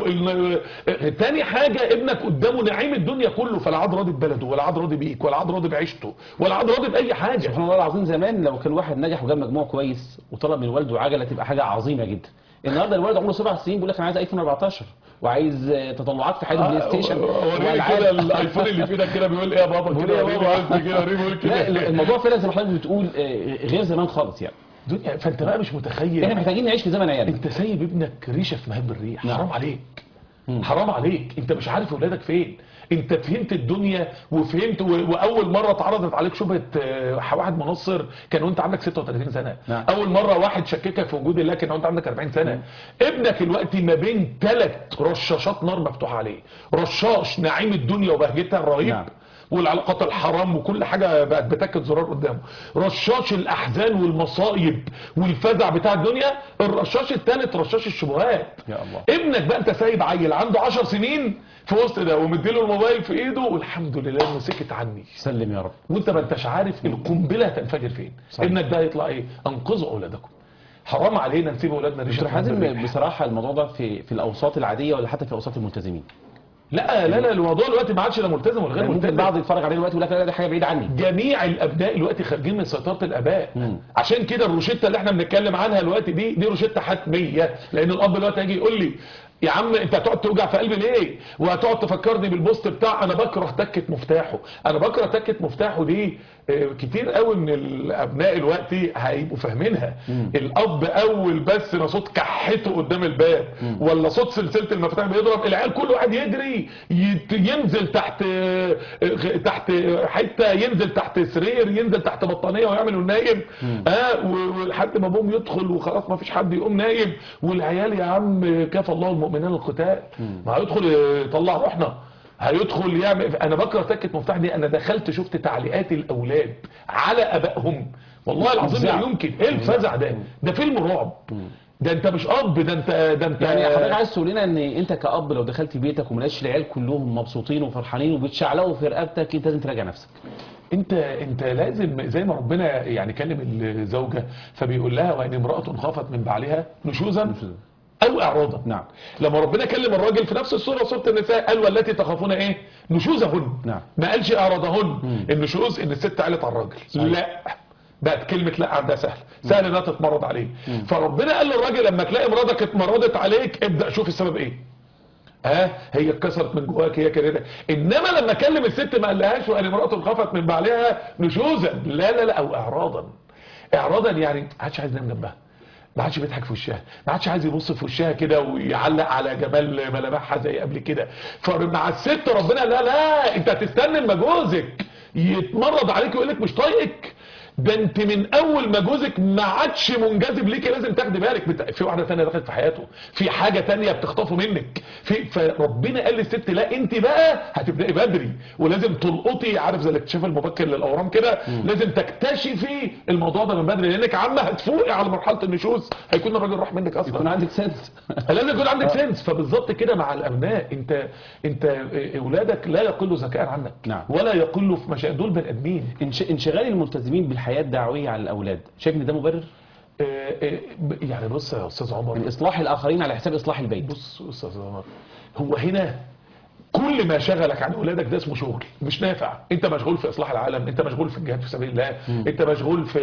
تاني حاجه ابنك قدامه نعيم الدنيا كله، فلا عاد راضي ببلده ولا عاد راضي بيك ولا عاد راضي بعيشته ولا عاد راضي باي حاجه. سبحان الله العظيم. زمان لو كان واحد نجح وجاب مجموع كويس وطلب من والده عجله تبقى حاجه عظيمه جدا. النهارده الولد عمره سبع سنين بيقول لك انا عايز ايفون أربعتاشر وعايز تطلعات في حياه البلاي ستيشن. وريني كده الايفون اللي في ايدك كده بيقول ايه يا بابا كده، وريني بس كده وريني كده. لا الموضوع فعلا زي ما حضرتك بتقول غير زمان خالص يعني. دنيا. فانت بقى مش متخيل احنا محتاجين نعيش في زمن عيالنا. انت سايب ابنك ريشه في مهب الريح. نعم. حرام عليك. مم. حرام عليك. انت مش عارف اولادك فين. انت فهمت الدنيا وفهمت و... واول مره اتعرضت عليك شبهه واحد منصر كان وانت عندك ستة وثلاثين سنه. نعم. اول مره واحد شككك في وجود الله كان وانت عندك أربعين سنه. مم. ابنك دلوقتي ما بين ثلاث رشاشات نار مفتوحه عليه. رشاش نعيم الدنيا وبهجتها الرهيب. نعم. والعلاقات الحرام وكل حاجة بقت بتاكد زرار قدامه. رشاش الأحزان والمصائب والفزع بتاع الدنيا. الرشاش الثالث رشاش الشبهات. يا الله. ابنك بقى انت سايب عيل عنده عشر سنين في وسط ده ومديله الموبايل في ايده والحمد لله انه سكت عني. سلم يا رب. وانت ما انتش عارف القنبله هتنفجر فين. صحيح. ابنك ده هيطلع ايه؟ انقذوا اولادكم. حرام علينا نسيب اولادنا ريشه. دكتور حازم بصراحه الموضوع ده في في الاوساط العاديه ولا حتى في اوساط الملتزمين؟ لا لا لا الموضوع دلوقتي ما عادش لا ملتزم ولا غير يعني ملتزم. ممكن بعض يتفرج عليه دلوقتي يقول لك لا ده حاجه بعيده عني. جميع الابناء دلوقتي خارجين من سيطره الاباء. مم. عشان كده الروشته اللي احنا بنتكلم عنها دلوقتي دي دي روشته حتميه. لان الاب دلوقتي هيجي يقول لي يا عم انت هتقعد توجع في قلبي ليه؟ وهتقعد تفكرني بالبوست بتاع انا بكره تكه مفتاحه. انا بكره تكه مفتاحه دي كتير قوي من الابناء دلوقتي هيبقوا فاهمينها. مم. الاب اول بس ما صوت كحته قدام الباب مم. ولا صوت سلسله المفاتيح بيضرب العيال كل واحد يجري ينزل تحت تحت حته، ينزل تحت سرير، ينزل تحت بطانيه ويعمل نايم. اه ولحد ما ابوهم يدخل وخلاص ما فيش حد يقوم نايم. والعيال يا عم كفى الله المؤمنين القتال. ما هيدخل يطلع روحنا، هيدخل يعمل. انا بكره تكه مفتاح دي. انا دخلت شفت تعليقات الاولاد على ابائهم والله العظيم لا يمكن. ايه الفزع ده؟ ده فيلم رعب. ده انت مش اب، ده انت ده انت يعني حضرتك عايز تقول لنا ان انت كاب لو دخلت بيتك وما لقيتش العيال كلهم مبسوطين وفرحانين وبيتشعلقوا في رقبتك انت لازم تراجع نفسك. انت انت لازم زي ما ربنا يعني كلم الزوجه فبيقول لها وان امراه خافت من بعلها نشوزا او اعراضا. نعم. لما ربنا كلم الراجل في نفس السوره سوره النساء قال والتي تخافون ايه؟ نشوزهن. نعم. ما قالش اعراضهن. النشوز ان الست قالت على الراجل. صحيح. لا بقت كلمه لا عندها سهل سهل انها تتمرد عليه. مم. فربنا قال للراجل لما تلاقي مراتك اتمردت عليك ابدا شوف السبب ايه. ها آه هي اتكسرت من جواك هي كده. انما لما كلم الست ما قالهاش وان امراته خافت من بعلها نشوزا لا لا لا او اعراضا. اعراضا يعني ما عادش عايز ينام جنبها، ما عادش بيضحك في وشها، ما عادش عايز يبص في وشها كده ويعلق على جمال ملامحها زي قبل كده. فمع الست ربنا لا لا انت هتستنى اما جوزك يتمرد عليك ويقول لك مش طايقك. ده انت من اول ما جوزك ما عادش منجذب ليكي لازم تاخدي بالك بت... في واحده ثانيه دخلت في حياته، في حاجه ثانيه بتخطفه منك. في فربنا قال للست لا انت بقى هتبداي بدري ولازم تلقطي، عارف زي الاكتشاف المبكر للاورام كده، لازم تكتشفي الموضوع ده من بدري لانك عامه هتفوقي على مرحله النشوز هيكون الراجل راح منك اصلا. يكون عندك سنس لازم يكون عندك سنس. فبالظبط كده مع الابناء انت انت اولادك لا يقلوا ذكاء عنك. نعم. ولا يقلوا في مشاكل، دول بني ادمين. انش... انشغال الملتزمين بالحياه الدعويه على الاولاد شايف ان ده مبرر؟ يعني بص يا استاذ عمر، من اصلاح الاخرين على حساب اصلاح البيت. بص يا استاذ عمر، هو هنا كل ما شغلك عن اولادك ده اسمه شغل مش نافع. انت مشغول في اصلاح العالم، انت مشغول في الجهاد في سبيل الله، م. انت مشغول في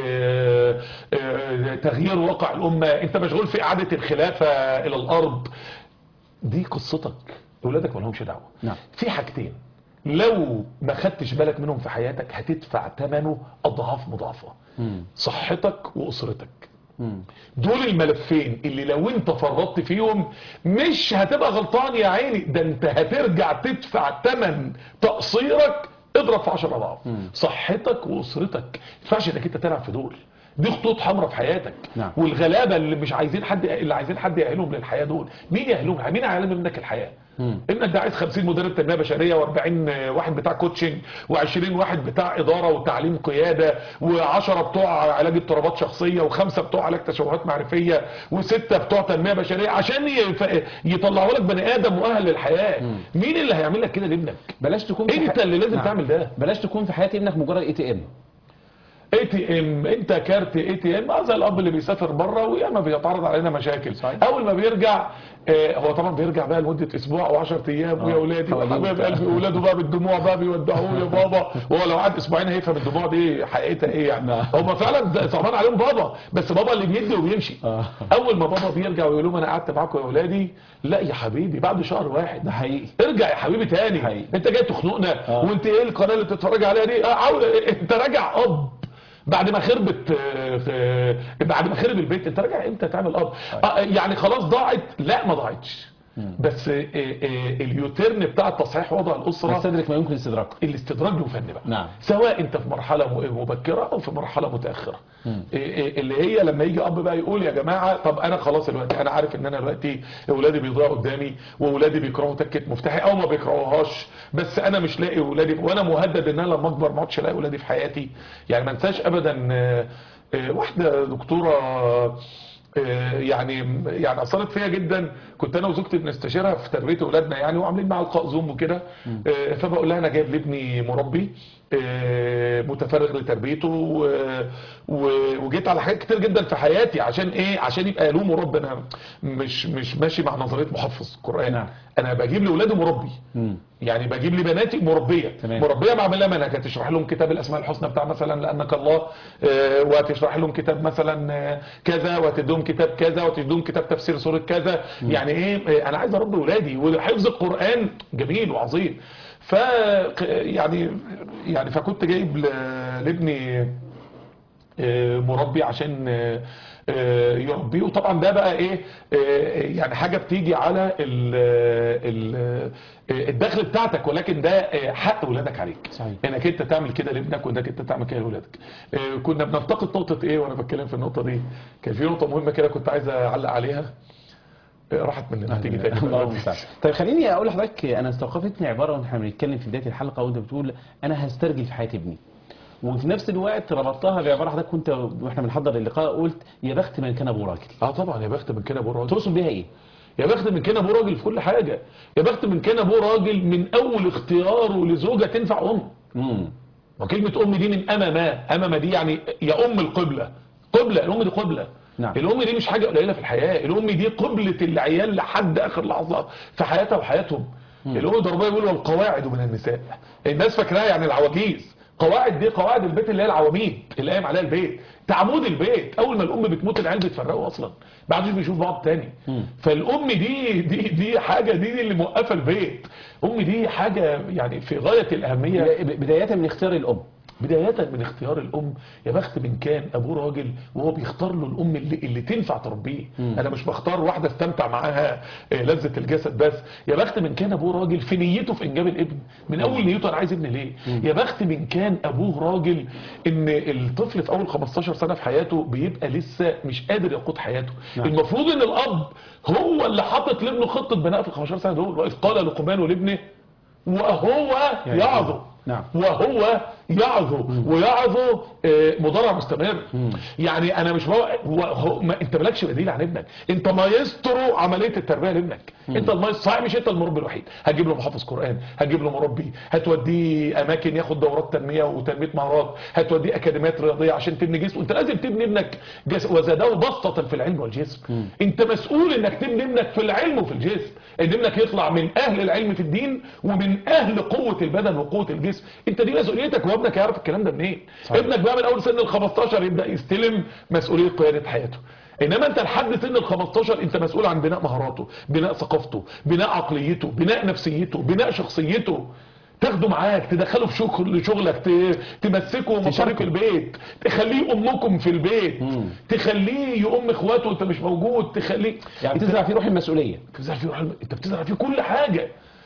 تغيير واقع الامه، انت مشغول في اعاده الخلافه الى الارض. دي قصتك، اولادك ما لهمش دعوه. نعم. في حاجتين لو ما خدتش بالك منهم في حياتك هتدفع ثمنه اضعاف مضاعفه. مم. صحتك واسرتك. مم. دول الملفين اللي لو انت فرطت فيهم مش هتبقى غلطان يا عيني، ده انت هترجع تدفع ثمن تقصيرك اضرب في عشر اضعاف. صحتك واسرتك. ما ينفعش انك انت تلعب في دول. دي خطوط حمراء في حياتك. نعم. والغلابه اللي مش عايزين حد اللي عايزين حد يأهلهم للحياه دول، مين يأهلهم؟ مين هيعلم منك الحياه؟ مم. انك ده عايز خمسين مدرب تنميه بشريه و40 واحد بتاع كوتشنج و20 واحد بتاع اداره وتعليم قياده و10 بتوع علاج اضطرابات شخصيه وخمسه بتوع علاج تشوهات معرفيه وسته بتوع تنميه بشريه عشان يف- يطلعوا لك بني ادم مؤهل للحياه. مم. مين اللي هيعمل لك كده لابنك؟ بلاش تكون في انت ح- اللي لازم نعم. تعمل ده. بلاش تكون في حياة ابنك مجرد اي تي ام. اي تي ام، انت كارت اي تي ام، زي الاب اللي بيسافر بره وياما بيتعرض علينا مشاكل. صحيح. اول ما بيرجع آه هو طبعا بيرجع بقى لمده اسبوع او عشرة ايام، آه. ويا اولادي حوالين وحبايب بتاع. قلبي واولاده بقى بالدموع بقى بيودعوه يا بابا، وهو لو قعد اسبوعين هيفهم الدموع دي حقيقتها ايه يعني. نعم. هم فعلا صعبان عليهم بابا، بس بابا اللي بيدي وبيمشي. آه. اول ما بابا بيرجع ويقول لهم انا قعدت معاكم يا اولادي، لا يا حبيبي بعد شهر واحد ده حقيقي. ارجع يا حبيبي تاني. حقيقي. انت جاي تخنقنا آه. وانت ايه القناه اللي بتتفرج عليها دي؟ آه عاول انت راجع اب بعد ما خربت آه، آه، بعد ما خرب البيت، انت راجع امتى تعمل اب؟ آه، يعني خلاص ضاعت؟ لا ما ضاعتش، بس آه، آه، اليوتيرن بتاع تصحيح وضع الاسره نستدرك ما يمكن استدراكه. الاستدراج له فن بقى. نعم. سواء انت في مرحله م- مبكره او في مرحله متاخره. مم. إيه- إيه اللي هي لما يجي اب بقى يقول يا جماعه طب انا خلاص دلوقتي انا عارف ان انا دلوقتي اولادي بيضيعوا قدامي واولادي بيكرهوا تكه مفتاحي او ما بيكرهوهاش، بس انا مش لاقي اولادي وانا مهدد ان انا لما اكبر ما اقعدش الاقي اولادي في حياتي. يعني ما انساش ابدا آه، آه، واحده دكتوره آه، يعني يعني اثرت فيا جدا. كنت انا وزوجتي بنستشيرها في تربيه اولادنا يعني، وعاملين معاها لقاء زوم وكده. آه، فبقول لها انا جايب لابني مربي آه، متفرغ لتربيته و- و- وجيت على حاجات كتير جدا في حياتي عشان ايه؟ عشان يبقى له مربي. انا مش مش ماشي مع نظريه محفظ قران. نعم. انا بجيب لاولادي مربي، مم. يعني بجيب لبناتي مربيه. تمام. مربيه بعمل لها منهج، هتشرح لهم كتاب الاسماء الحسنى بتاع مثلا لانك الله، آه، وهتشرح لهم كتاب مثلا آه، كذا، وهتديهم كتاب كذا، وهتديهم كتاب تفسير سوره كذا. يعني ايه؟ آه، انا عايز اربي ولادي، وحفظ القران جميل وعظيم. ف يعني يعني فكنت جايب ل- لابني آه، مربي عشان آه، آه، يربيه. وطبعا ده بقى ايه؟ آه، يعني حاجه بتيجي على ال- ال- آه، الدخل بتاعتك، ولكن ده آه، حق ولادك عليك. صحيح. انك انت تعمل كده لابنك وانك انت تعمل كده لاولادك. آه، كنا بنفتقد نقطه ايه وانا بتكلم في النقطه دي؟ كان في نقطه مهمه كده كنت عايز اعلق عليها، آه، راحت مننا. تيجي تاني الله بقى. المستعان. طيب خليني اقول لحضرتك، انا استوقفتني عباره واحنا بنتكلم في بدايه الحلقه وانت بتقول انا هسترجل في حياه ابني، وفي نفس الوقت ربطتها بعباره حضرتك كنت واحنا بنحضر اللقاء قلت يا بخت من كان ابو راجل. اه طبعا يا بخت من كده ابو راجل. تقصد بيها ايه؟ يا بخت من كان ابوه راجل في كل حاجه. يا بخت من كان ابوه راجل من اول اختياره لزوجه تنفع ام. امم وكلمه ام دي من امامه، امامه دي يعني يا ام القبله. قبله، الام دي قبله. نعم. الام دي مش حاجه قليله في الحياه، الام دي قبله العيال لحد اخر لحظه في حياتها وحياتهم. الام ده ربنا بيقول والقواعد من النساء. الناس فاكراها يعني العواجيز. قواعد دي قواعد البيت اللي هي العواميد اللي قايم عليها البيت، تعمود البيت. اول ما الام بتموت العيال بيتفرقوا اصلا، ما عادش بيشوفوا بعض تاني. مم. فالام دي دي دي حاجه دي, دي اللي موقفه البيت. ام دي حاجه يعني في غايه الاهميه. بدايه من اختيار الام. بداية من اختيار الام. يا بخت من كان ابوه راجل وهو بيختار له الام اللي, اللي تنفع تربيه. مم. انا مش بختار واحده استمتع معاها آه، لذة الجسد بس. يا بخت من كان ابوه راجل في نيته في انجاب الابن، من اول نيته انا عايز ابن ليه. يا بخت من كان ابوه راجل ان الطفل في اول خمستاشر سنه في حياته بيبقى لسه مش قادر يقود حياته. نعم. المفروض ان الاب هو اللي حاطط لابنه خطه بناء في ال خمستاشر سنه دول. واذ قال لقمان لابنه وهو يعظه. نعم. وهو يعظه ويعظه آه، مضارع مستمر. مم. يعني انا مش بقى هو هو ما انت مالكش بديل عن ابنك، انت مايسترو عمليه التربيه لابنك. انت المايسترو صحيح، مش انت المربي الوحيد. هتجيب له محافظ قران، هتجيب له مربي، هتوديه اماكن ياخد دورات تنميه وتنميه مهارات، هتوديه اكاديميات رياضيه عشان تبني جسم. انت لازم تبني ابنك جسم وزاده بسطه في العلم والجسم. مم. انت مسؤول انك تبني ابنك في العلم وفي الجسم، ان ابنك يطلع من اهل العلم في الدين ومن اهل قوه البدن وقوه الجسم. انت دي مسؤوليتك، وابنك يعرف الكلام ده منين؟ صحيح. ابنك بقى من اول سن ال خمستاشر يبدا يستلم مسؤوليه قياده حياته. انما انت لحد سن ال خمستاشر انت مسؤول عن بناء مهاراته، بناء ثقافته، بناء عقليته، بناء نفسيته، بناء شخصيته. تاخده معاك، تدخله في شغل شغلك، ت- تمسكه مصاريف البيت، تخليه امكم في البيت. مم. تخليه يؤم اخواته وانت مش موجود، تخليه يعني تزرع فيه روح المسؤوليه. بتزرع فيه روح الم- انت بتزرع فيه كل حاجه.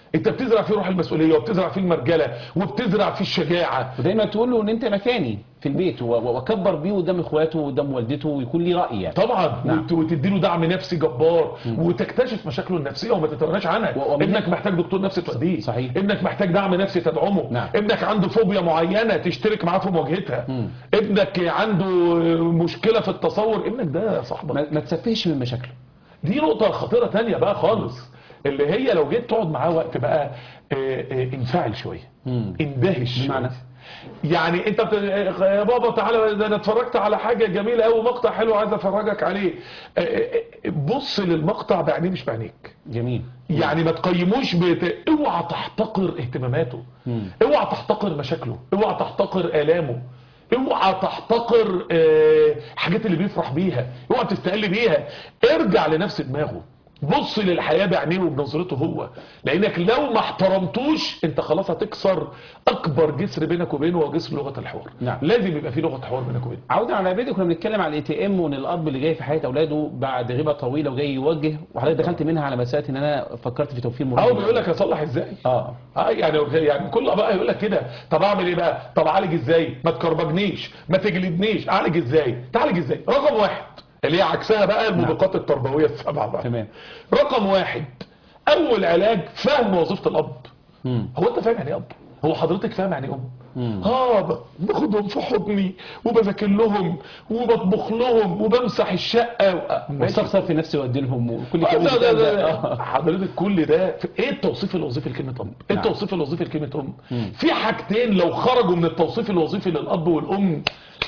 انت بتزرع فيه روح المسؤوليه، وبتزرع فيه المرجله، وبتزرع فيه الشجاعه. ودايما تقول له ان انت مكاني في البيت، و- و- وكبر بيه قدام اخواته وقدام والدته، ويكون ليه راي يعني. طبعا. نعم. وت- وتديله دعم نفسي جبار، وتكتشف مشاكله النفسيه وما تتغناش عنها. و- ومن- ابنك محتاج دكتور نفسي توديه، صحيح. ابنك محتاج دعم نفسي تدعمه. نعم. ابنك عنده فوبيا معينه تشترك معاه في مواجهتها. مم. ابنك عنده مشكله في التصور، ابنك ده صاحبك. ما, ما تسفهش من مشاكله. دي نقطة خطيرة تانية بقى خالص، اللي هي لو جيت تقعد معاه وقت بقى آه، آه، انفعل شوية، مم. اندهش بمعنى؟ شوية. يعني انت بت... يا بابا تعالى، ده انا اتفرجت على حاجة جميلة قوي، مقطع حلو عايز افرجك عليه. آه، آه، بص للمقطع بعينيه مش بعينيك. جميل. يعني ما تقيموش بت... اوعى تحتقر اهتماماته، مم. اوعى تحتقر مشاكله، اوعى تحتقر آلامه، اوعى تحتقر آه، حاجات اللي بيفرح بيها، اوعى تستقل بيها. ارجع لنفس دماغه، بص للحياة بعينيه وبنظرته هو، لانك لو ما احترمتوش انت خلاص هتكسر اكبر جسر بينك وبينه، وهو جسر لغة الحوار. نعم. لازم يبقى في لغة حوار بينك وبينه. عودا على فيديو كنا بنتكلم على الاي تي ام، وان الاب اللي جاي في حياه اولاده بعد غيبه طويله وجاي يوجه، وحضرتك دخلت منها على مساله ان انا فكرت في توفير مرتب. او بيقول لك اصلح ازاي. اه اه يعني يعني كل بقى يقول لك كده، طب اعمل ايه بقى؟ طب اعالج ازاي؟ ما تكربجنيش، ما تجلدنيش، اعالج ازاي؟ تعالج ازاي؟ رقم واحد اللي هي عكسها بقى الموبقات التربويه السبعه بقى. تمام. رقم واحد، اول علاج فهم وظيفه الاب. مم. هو انت فاهم يعني ايه اب؟ هو حضرتك فاهم يعني ايه ام؟ مم. اه ب- باخدهم في حضني وبذاكر لهم وبطبخ لهم وبمسح الشقه و... ماشي. واستخسر في نفسي وادي لهم وكل آه، كلام ده- ده- ده. ده- آه. حضرتك كل ده ايه التوصيف الوظيفي لكلمه اب؟ ايه نعم. التوصيف الوظيفي لكلمه ام؟ مم. في حاجتين لو خرجوا من التوصيف الوظيفي للاب والام،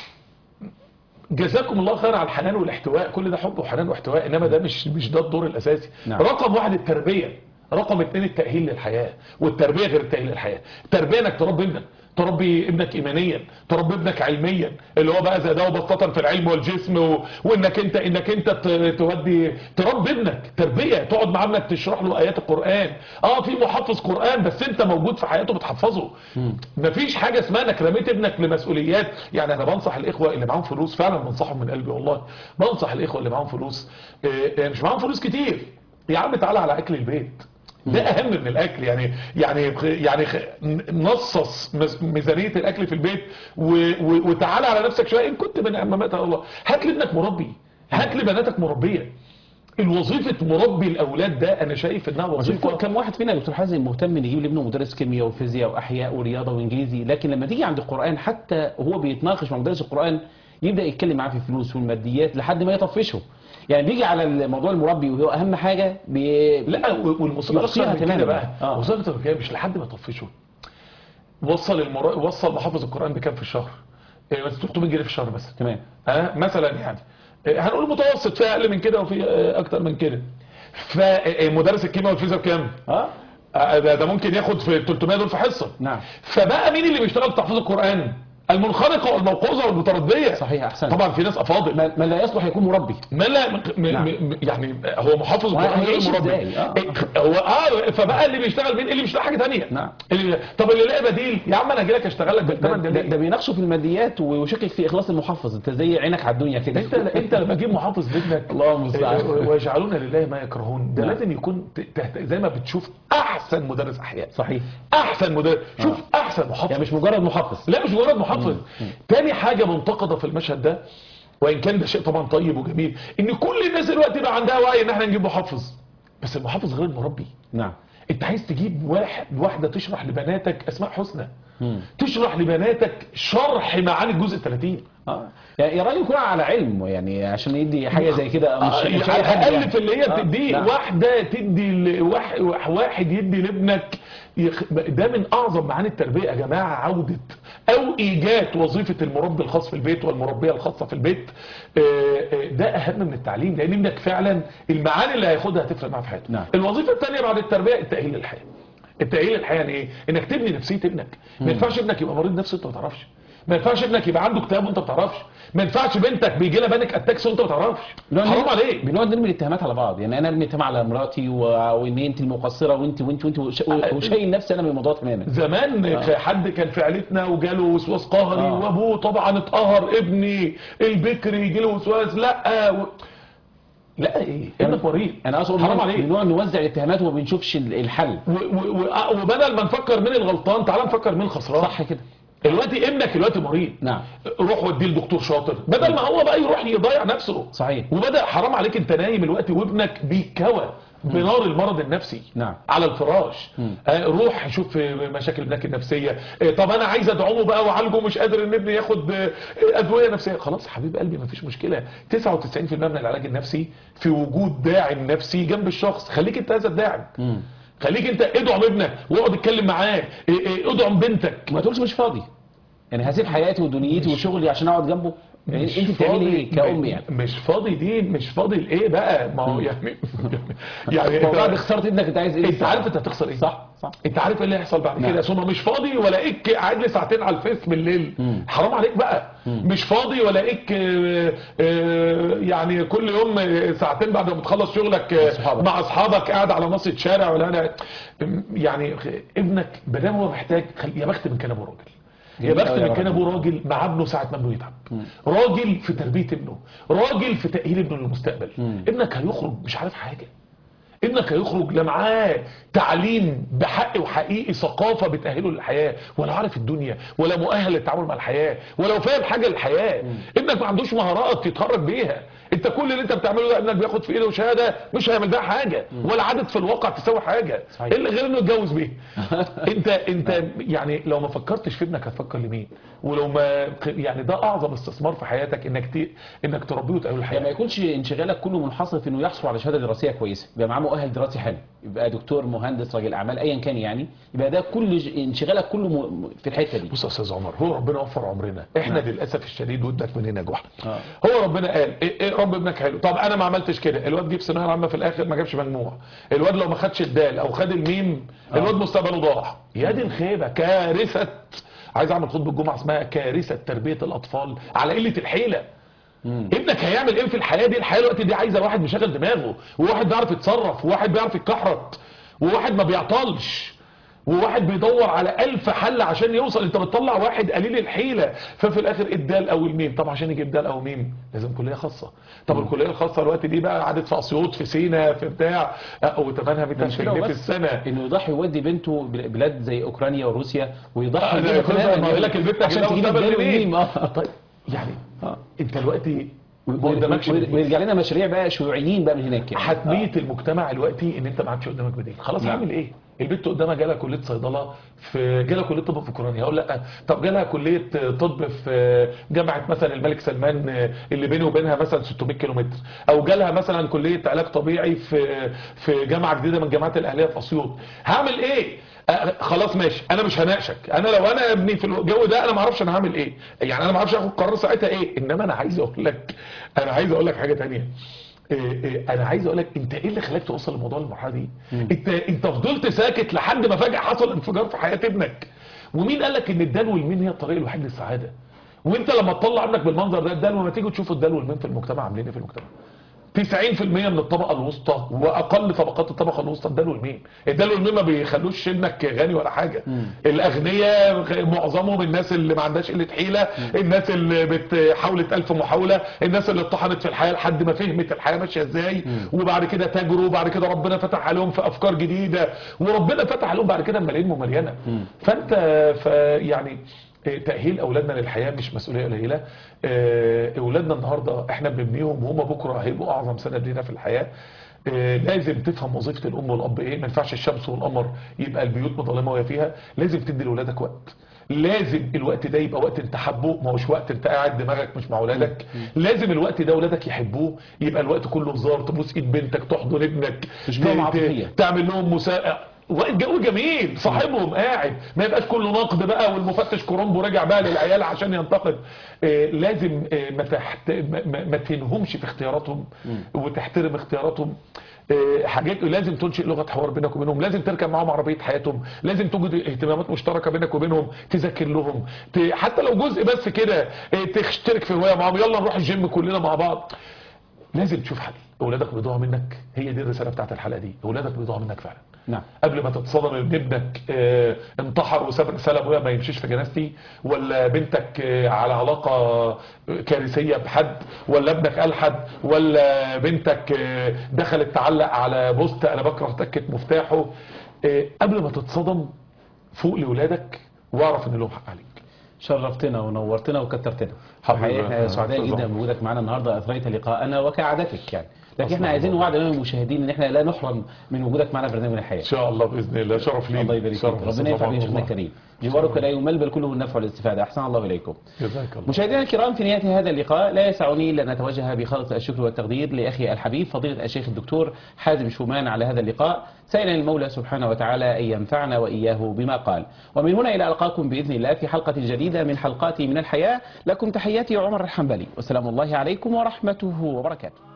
جزاكم الله خير على الحنان والاحتواء، كل ده حب وحنان واحتواء، انما ده مش مش ده الدور الاساسي. نعم. رقم واحد التربيه، رقم اتنين التاهيل للحياه، والتربيه غير التاهيل للحياه. التربيه انك تربي ابنك، تربي ابنك ايمانيا، تربي ابنك علميا، اللي هو بقى زاده وبسطا في العلم والجسم و... وانك انت انك انت ت... تودي تربي ابنك تربيه، تقعد مع ابنك تشرح له ايات القران. اه في محفظ قران بس انت موجود في حياته بتحفظه. مفيش حاجه اسمها انك رميت ابنك لمسؤوليات. يعني انا بنصح الاخوه اللي معاهم فلوس، فعلا بنصحهم من قلبي والله، بنصح الاخوه اللي معاهم فلوس، آه، آه، مش معاهم فلوس كتير، يا عم تعالى على اكل البيت، ده اهم من الاكل. يعني يعني يعني نصص مز- ميزانيه الاكل في البيت و- و- وتعالى على نفسك شويه، ان كنت من امامات الله. هات لابنك مربي، هات لبناتك مربيه. الوظيفه مربي الاولاد ده انا شايف انها وشوف وظيفه. كم واحد فينا يا دكتور حازم مهتم ان يجيب لابنه مدرس كيمياء وفيزياء واحياء ورياضه وانجليزي، لكن لما تيجي عند القران حتى وهو بيتناقش مع مدرس القران يبدا يتكلم معاه في الفلوس والماديات لحد ما يطفشه. يعني بيجي على الموضوع المربي وهو اهم حاجه بي... لا والمصيبه يقصيها اكتر من كده تماما. بقى، آه. وظيفه الرجال مش لحد ما يطفشوا. وصل المرا... وصل محافظ القران بكام في الشهر؟ إيه، بس ثلاثمية جنيه في الشهر مثلا. تمام. ها مثلا يعني إيه، هنقول متوسط، في اقل من كده وفي آه، اكتر من كده. فمدرس الكيمياء والفيزياء بكام؟ اه آه، ده ده ممكن ياخد في ثلاثمية دول في حصه. نعم. فبقى مين اللي بيشتغل في تحفيظ القران؟ المنخرقه والموقوظه والمترديه. صحيح احسن. طبعا في ناس افاضل ما ما لا يصلح يكون مربي. ما لا م... م... نعم. م... يعني هو محافظ القرآن غير هيعيش مربي. إزاي؟ آه. هو اه فبقى اللي بيشتغل مين؟ اللي بيشتغل حاجه ثانيه. نعم. اللي... طب اللي لاقي بديل، يا عم انا هاجي لك اشتغل لك ده, بالثمن ده, ده ده ليه؟ بيناقشوا في الماديات ويشكك في اخلاص المحفظ. انت زي عينك على الدنيا كده. انت انت لما تجيب محافظ لابنك الله المستعان. ويجعلون لله ما يكرهون، ده نعم. لازم يكون ت- تهت... زي ما بتشوف احسن مدرس احياء، صحيح. احسن مدرس، شوف آه. احسن محافظ، يعني مش مجرد محفظ. لا مش مجرد محفظ. تاني حاجة منتقدة في المشهد ده، وان كان ده شيء طبعا طيب وجميل، ان كل الناس دلوقتي بقى عندها وعي ان احنا نجيب محفظ، بس المحفظ غير المربي. نعم. انت عايز تجيب واحد واحده تشرح لبناتك اسماء حسنى، مم. تشرح لبناتك شرح معاني الجزء ثلاثين. اه يعني يا راجل يكون على علم، يعني عشان يدي حاجه زي كده مش آه، مش على أي حاجة الاقل يعني. في اللي هي آه، بتديه نعم. واحده تدي ل- واحد, واحد يدي لابنك يخ... ده من اعظم معاني التربيه يا جماعه، عوده او ايجاد وظيفه المربي الخاص في البيت والمربيه الخاصه في البيت. آه، آه، ده اهم من التعليم، لان ابنك فعلا المعاني اللي هياخدها هتفرق معاه في حياته. نعم. الوظيفه الثانيه بعد التربيه التاهيل للحياه. التاهيل للحياه يعني ايه؟ انك تبني نفسيه ابنك. ما ينفعش ابنك يبقى مريض نفسي وانت ما تعرفش، ما ينفعش ابنك يبقى عنده اكتئاب وانت ما تعرفش، ما ينفعش بنتك بيجي لها بانيك اتاكس وانت ما تعرفش. حرام عليك. بنقعد نرمي الاتهامات على بعض، يعني انا ارمي اتهام على مراتي و- وان انت المقصره وانت وانت وانت وش- وشايل نفسي انا من الموضوع تماما. زمان آه. حد كان في عيلتنا وجاله وسواس قهري، آه. وابوه طبعا اتقهر، ابني البكري يجي له وسواس، لا و... لا ايه ابنك مريض، انا اقصد حرام من عليك. نوع نوزع الاتهامات وما بنشوفش الحل. و- و- و- وبدل ما نفكر مين الغلطان تعال نفكر مين الخسران. صح كده. دلوقتي ابنك دلوقتي مريض، نعم. روح وديه لدكتور شاطر بدل ما هو بقى يروح يضيع نفسه. صحيح. وبدا حرام عليك انت نايم دلوقتي وابنك بيتكوى بنار المرض النفسي نعم. على الفراش. آه روح شوف مشاكل ابنك النفسيه. آه طب انا عايز ادعمه بقى واعالجه، مش قادر ان ابني ياخد آه ادويه نفسيه. خلاص يا حبيب قلبي مفيش مشكله، تسعة وتسعين في المية من العلاج النفسي في وجود داعم نفسي جنب الشخص. خليك انت هذا الداعم. مم. خليك انت ادعم ابنك واقعد اتكلم معاه، إيه إيه ادعم بنتك. ما تقولش مش فاضي، يعني هسيب حياتي ودنيتي وشغلي عشان اقعد جنبه. يعني مش انت بتعملي فاضي ايه كأم يعني؟ مش فاضي دي مش فاضي لايه بقى؟ ما هو يعني يعني طب بعد انت خساره ابنك انت عايز ايه؟ انت عارف انت هتخسر ايه؟ صح صح. انت عارف ايه اللي هيحصل بعد نعم. كده؟ ثم مش فاضي ولاقيك قاعد لي ساعتين على الفيس بالليل. مم. حرام عليك بقى. مم. مش فاضي ولاقيك آه، آه، يعني كل يوم آه، ساعتين بعد ما تخلص شغلك آه، أصحابك. مع اصحابك قاعد على نص شارع ولا انا. يعني ابنك بدل هو محتاج خل- يا بخت من كان ابو راجل، يا بخت من كان ابو راجل مع ابنه ساعه ما ابنه يتعب. راجل في تربيه ابنه، راجل في تاهيل ابنه للمستقبل. مم. ابنك هيخرج مش عارف حاجه، ابنك هيخرج لا معاه تعليم بحق وحقيقي، ثقافه بتاهله للحياه، ولا عارف الدنيا، ولا مؤهل للتعامل مع الحياه، ولا فاهم حاجه للحياه. ابنك ما عندوش مهارات يتخرج بيها. انت كل اللي انت بتعمله ده ابنك بياخد في ايده شهاده مش هيعمل بيها حاجه، ولا عادت في الواقع تساوي حاجه صحيح. الا غير انه يتجوز بيها. انت انت يعني لو ما فكرتش في ابنك هتفكر لمين؟ ولو ما يعني ده اعظم استثمار في حياتك انك ت... انك تربيه وتأهله يعني ما الحياه. يكونش انشغالك كله منحصر في انه يحصل على شهاده دراسيه كويسه، يبقى معاه مؤهل دراسي حلو، يبقى دكتور مهندس راجل اعمال ايا كان، يعني يبقى ده كل ج- انشغالك كله م- في الحته دي. بص يا استاذ عمر، هو ربنا وفر عمرنا، احنا نعم. للاسف الشديد ودك مننا جحا. آه. هو ربنا قال إيه إيه رب ابنك حلو، طب انا ما عملتش كده، الواد جه في ثانويه عامه في الاخر ما جابش مجموع، الواد لو ما خدش الدال او خد الميم آه. الواد مستقبله ضاع. يا دي الخيبه، كارثه. عايز اعمل خطبه الجمعه اسمها كارثه تربيه الاطفال على قله الحيله. مم. ابنك هيعمل ايه في الحياه دي؟ الحياه الوقت دي عايزه واحد مشغل دماغه، وواحد بيعرف يتصرف، وواحد بيعرف يتكحرت، وواحد ما بيعطلش، وواحد بيدور على ألف حل عشان يوصل. انت بتطلع واحد قليل الحيله، ففي الاخر الدال او الميم. طب عشان يجيب دال او ميم لازم كليه خاصه. طب الكليه الخاصه الوقت دي بقى قعدت في اسيوط في سينا في بتاع وثمنها مئتين ألف جنيه في السنه. انه يضحي يودي بنته بل- بلاد زي اوكرانيا وروسيا ويضحي انا بيها كنت تماماً ما اقول لك يعني البنت عشان تجيب الدال والميم. اه طيب يعني آه. انت دلوقتي ما و- قدامكش و- بديل. ويرجع لنا مشاريع بقى شيوعيين بقى من هناك يعني. حتميه المجتمع دلوقتي ان انت ما عادش قدامك بديل. خلاص نعم. هعمل ايه؟ البنت قدامها جالها كليه صيدله في جالها كليه طب في اوكرانيا، اقول لا. طب جالها كليه طب في جامعه مثلا الملك سلمان اللي بينه وبينها مثلا ستمائة كيلومتر، او جالها مثلا كليه علاج طبيعي في في جامعه جديده من الجامعات الاهليه في اسيوط. هعمل ايه؟ آه خلاص ماشي، انا مش هناقشك. انا لو انا ابني في الجو ده انا ما اعرفش انا هعمل ايه، يعني انا ما اعرفش اخد قرار ساعتها ايه. انما انا عايز اقول لك انا عايز اقول لك حاجه ثانيه. إيه إيه انا عايز اقول لك انت ايه اللي خلاك توصل لموضوع المرحله دي؟ انت انت فضلت ساكت لحد ما فجاه حصل انفجار في حياه ابنك. ومين قال لك ان الدال والمين هي الطريق الوحيد للسعاده؟ وانت لما تطلع ابنك بالمنظر ده الدال، وما تيجي تشوف الدال والمين في المجتمع عاملين ايه في المجتمع؟ تسعين في المية من الطبقه الوسطى واقل طبقات الطبقه الوسطى الدال والمين. الدال والمين ما بيخلوش ابنك غني ولا حاجه. الاغنياء معظمهم الناس اللي ما عندهاش قله حيله، الناس اللي بتحاولت الف محاوله، الناس اللي اتطحنت في الحياه لحد ما فهمت الحياه ماشيه ازاي، وبعد كده تاجروا، وبعد كده ربنا فتح عليهم في افكار جديده، وربنا فتح عليهم بعد كده ملايين ومليانه. فانت فيعني تأهيل أولادنا للحياة مش مسؤولية قليلة. أولادنا النهاردة احنا بنبنيهم وهم بكرة هيبقوا أعظم سند لينا في الحياة. لازم تفهم وظيفة الأم والأب إيه. ما ينفعش الشمس والقمر يبقى البيوت مظلمة وهي فيها. لازم تدي لأولادك وقت، لازم الوقت ده يبقى وقت انت حبه، ما هوش وقت انت قاعد دماغك مش مع اولادك. لازم الوقت ده اولادك يحبوه، يبقى الوقت كله هزار، تبوس ايد بنتك، تحضن ابنك، تشبههم عاطفيا، تعمل لهم مساء وقت جو جميل، صاحبهم قاعد، ما يبقاش كله نقد بقى والمفتش كرومبو راجع بقى للعيال عشان ينتقد. آه لازم آه ما, تحت ما, ما تنهمش في اختياراتهم وتحترم اختياراتهم. آه حاجات لازم تنشئ لغه حوار بينك وبينهم، لازم تركب معاهم عربيه حياتهم، لازم توجد اهتمامات مشتركه بينك وبينهم، تذاكر لهم، حتى لو جزء بس كده آه تشترك في هوايه معاهم، يلا نروح الجيم كلنا مع بعض. لازم تشوف حل. اولادك بيضيعوا منك، هي دي الرساله بتاعت الحلقه دي، اولادك بيضيعوا منك فعلا. نعم. قبل ما تتصدم ان ابنك اه انتحر وساب رساله ابويا ما يمشيش في جنازتي، ولا بنتك اه على علاقه كارثيه بحد، ولا ابنك الحد، ولا بنتك اه دخلت تعلق على بوست انا بكره تكه مفتاحه. اه قبل ما تتصدم فوق لاولادك واعرف ان لهم حق عليك. شرفتنا ونورتنا وكترتنا. حبيبي حقيقة احنا يا سعداء أستاذ جدا عمر. بوجودك معنا النهارده، اثريت لقاءنا وكعادتك يعني، لكن أصلح احنا عايزين الله وعد امام المشاهدين ان احنا لا نحرم من وجودك معنا في برنامج الحياه. ان شاء الله باذن الله. شرف لي. الله يبارك فيك، شرف ربنا ينفع به شيخنا الله. الكريم، جوارك لا يمل بل كله النفع والاستفاده. احسن الله اليكم. جزاك الله. مشاهدينا الكرام، في نهايه هذا اللقاء لا يسعني الا ان اتوجه بخالص الشكر والتقدير لاخي الحبيب فضيله الشيخ الدكتور حازم شومان على هذا اللقاء، سائلا المولى سبحانه وتعالى ان ينفعنا واياه بما قال. ومن هنا الى القاكم باذن الله في حلقه جديده من حلقات من الحياه، لكم تحياتي عمر الحنبلي، والسلام الله عليكم ورحمته وبركاته.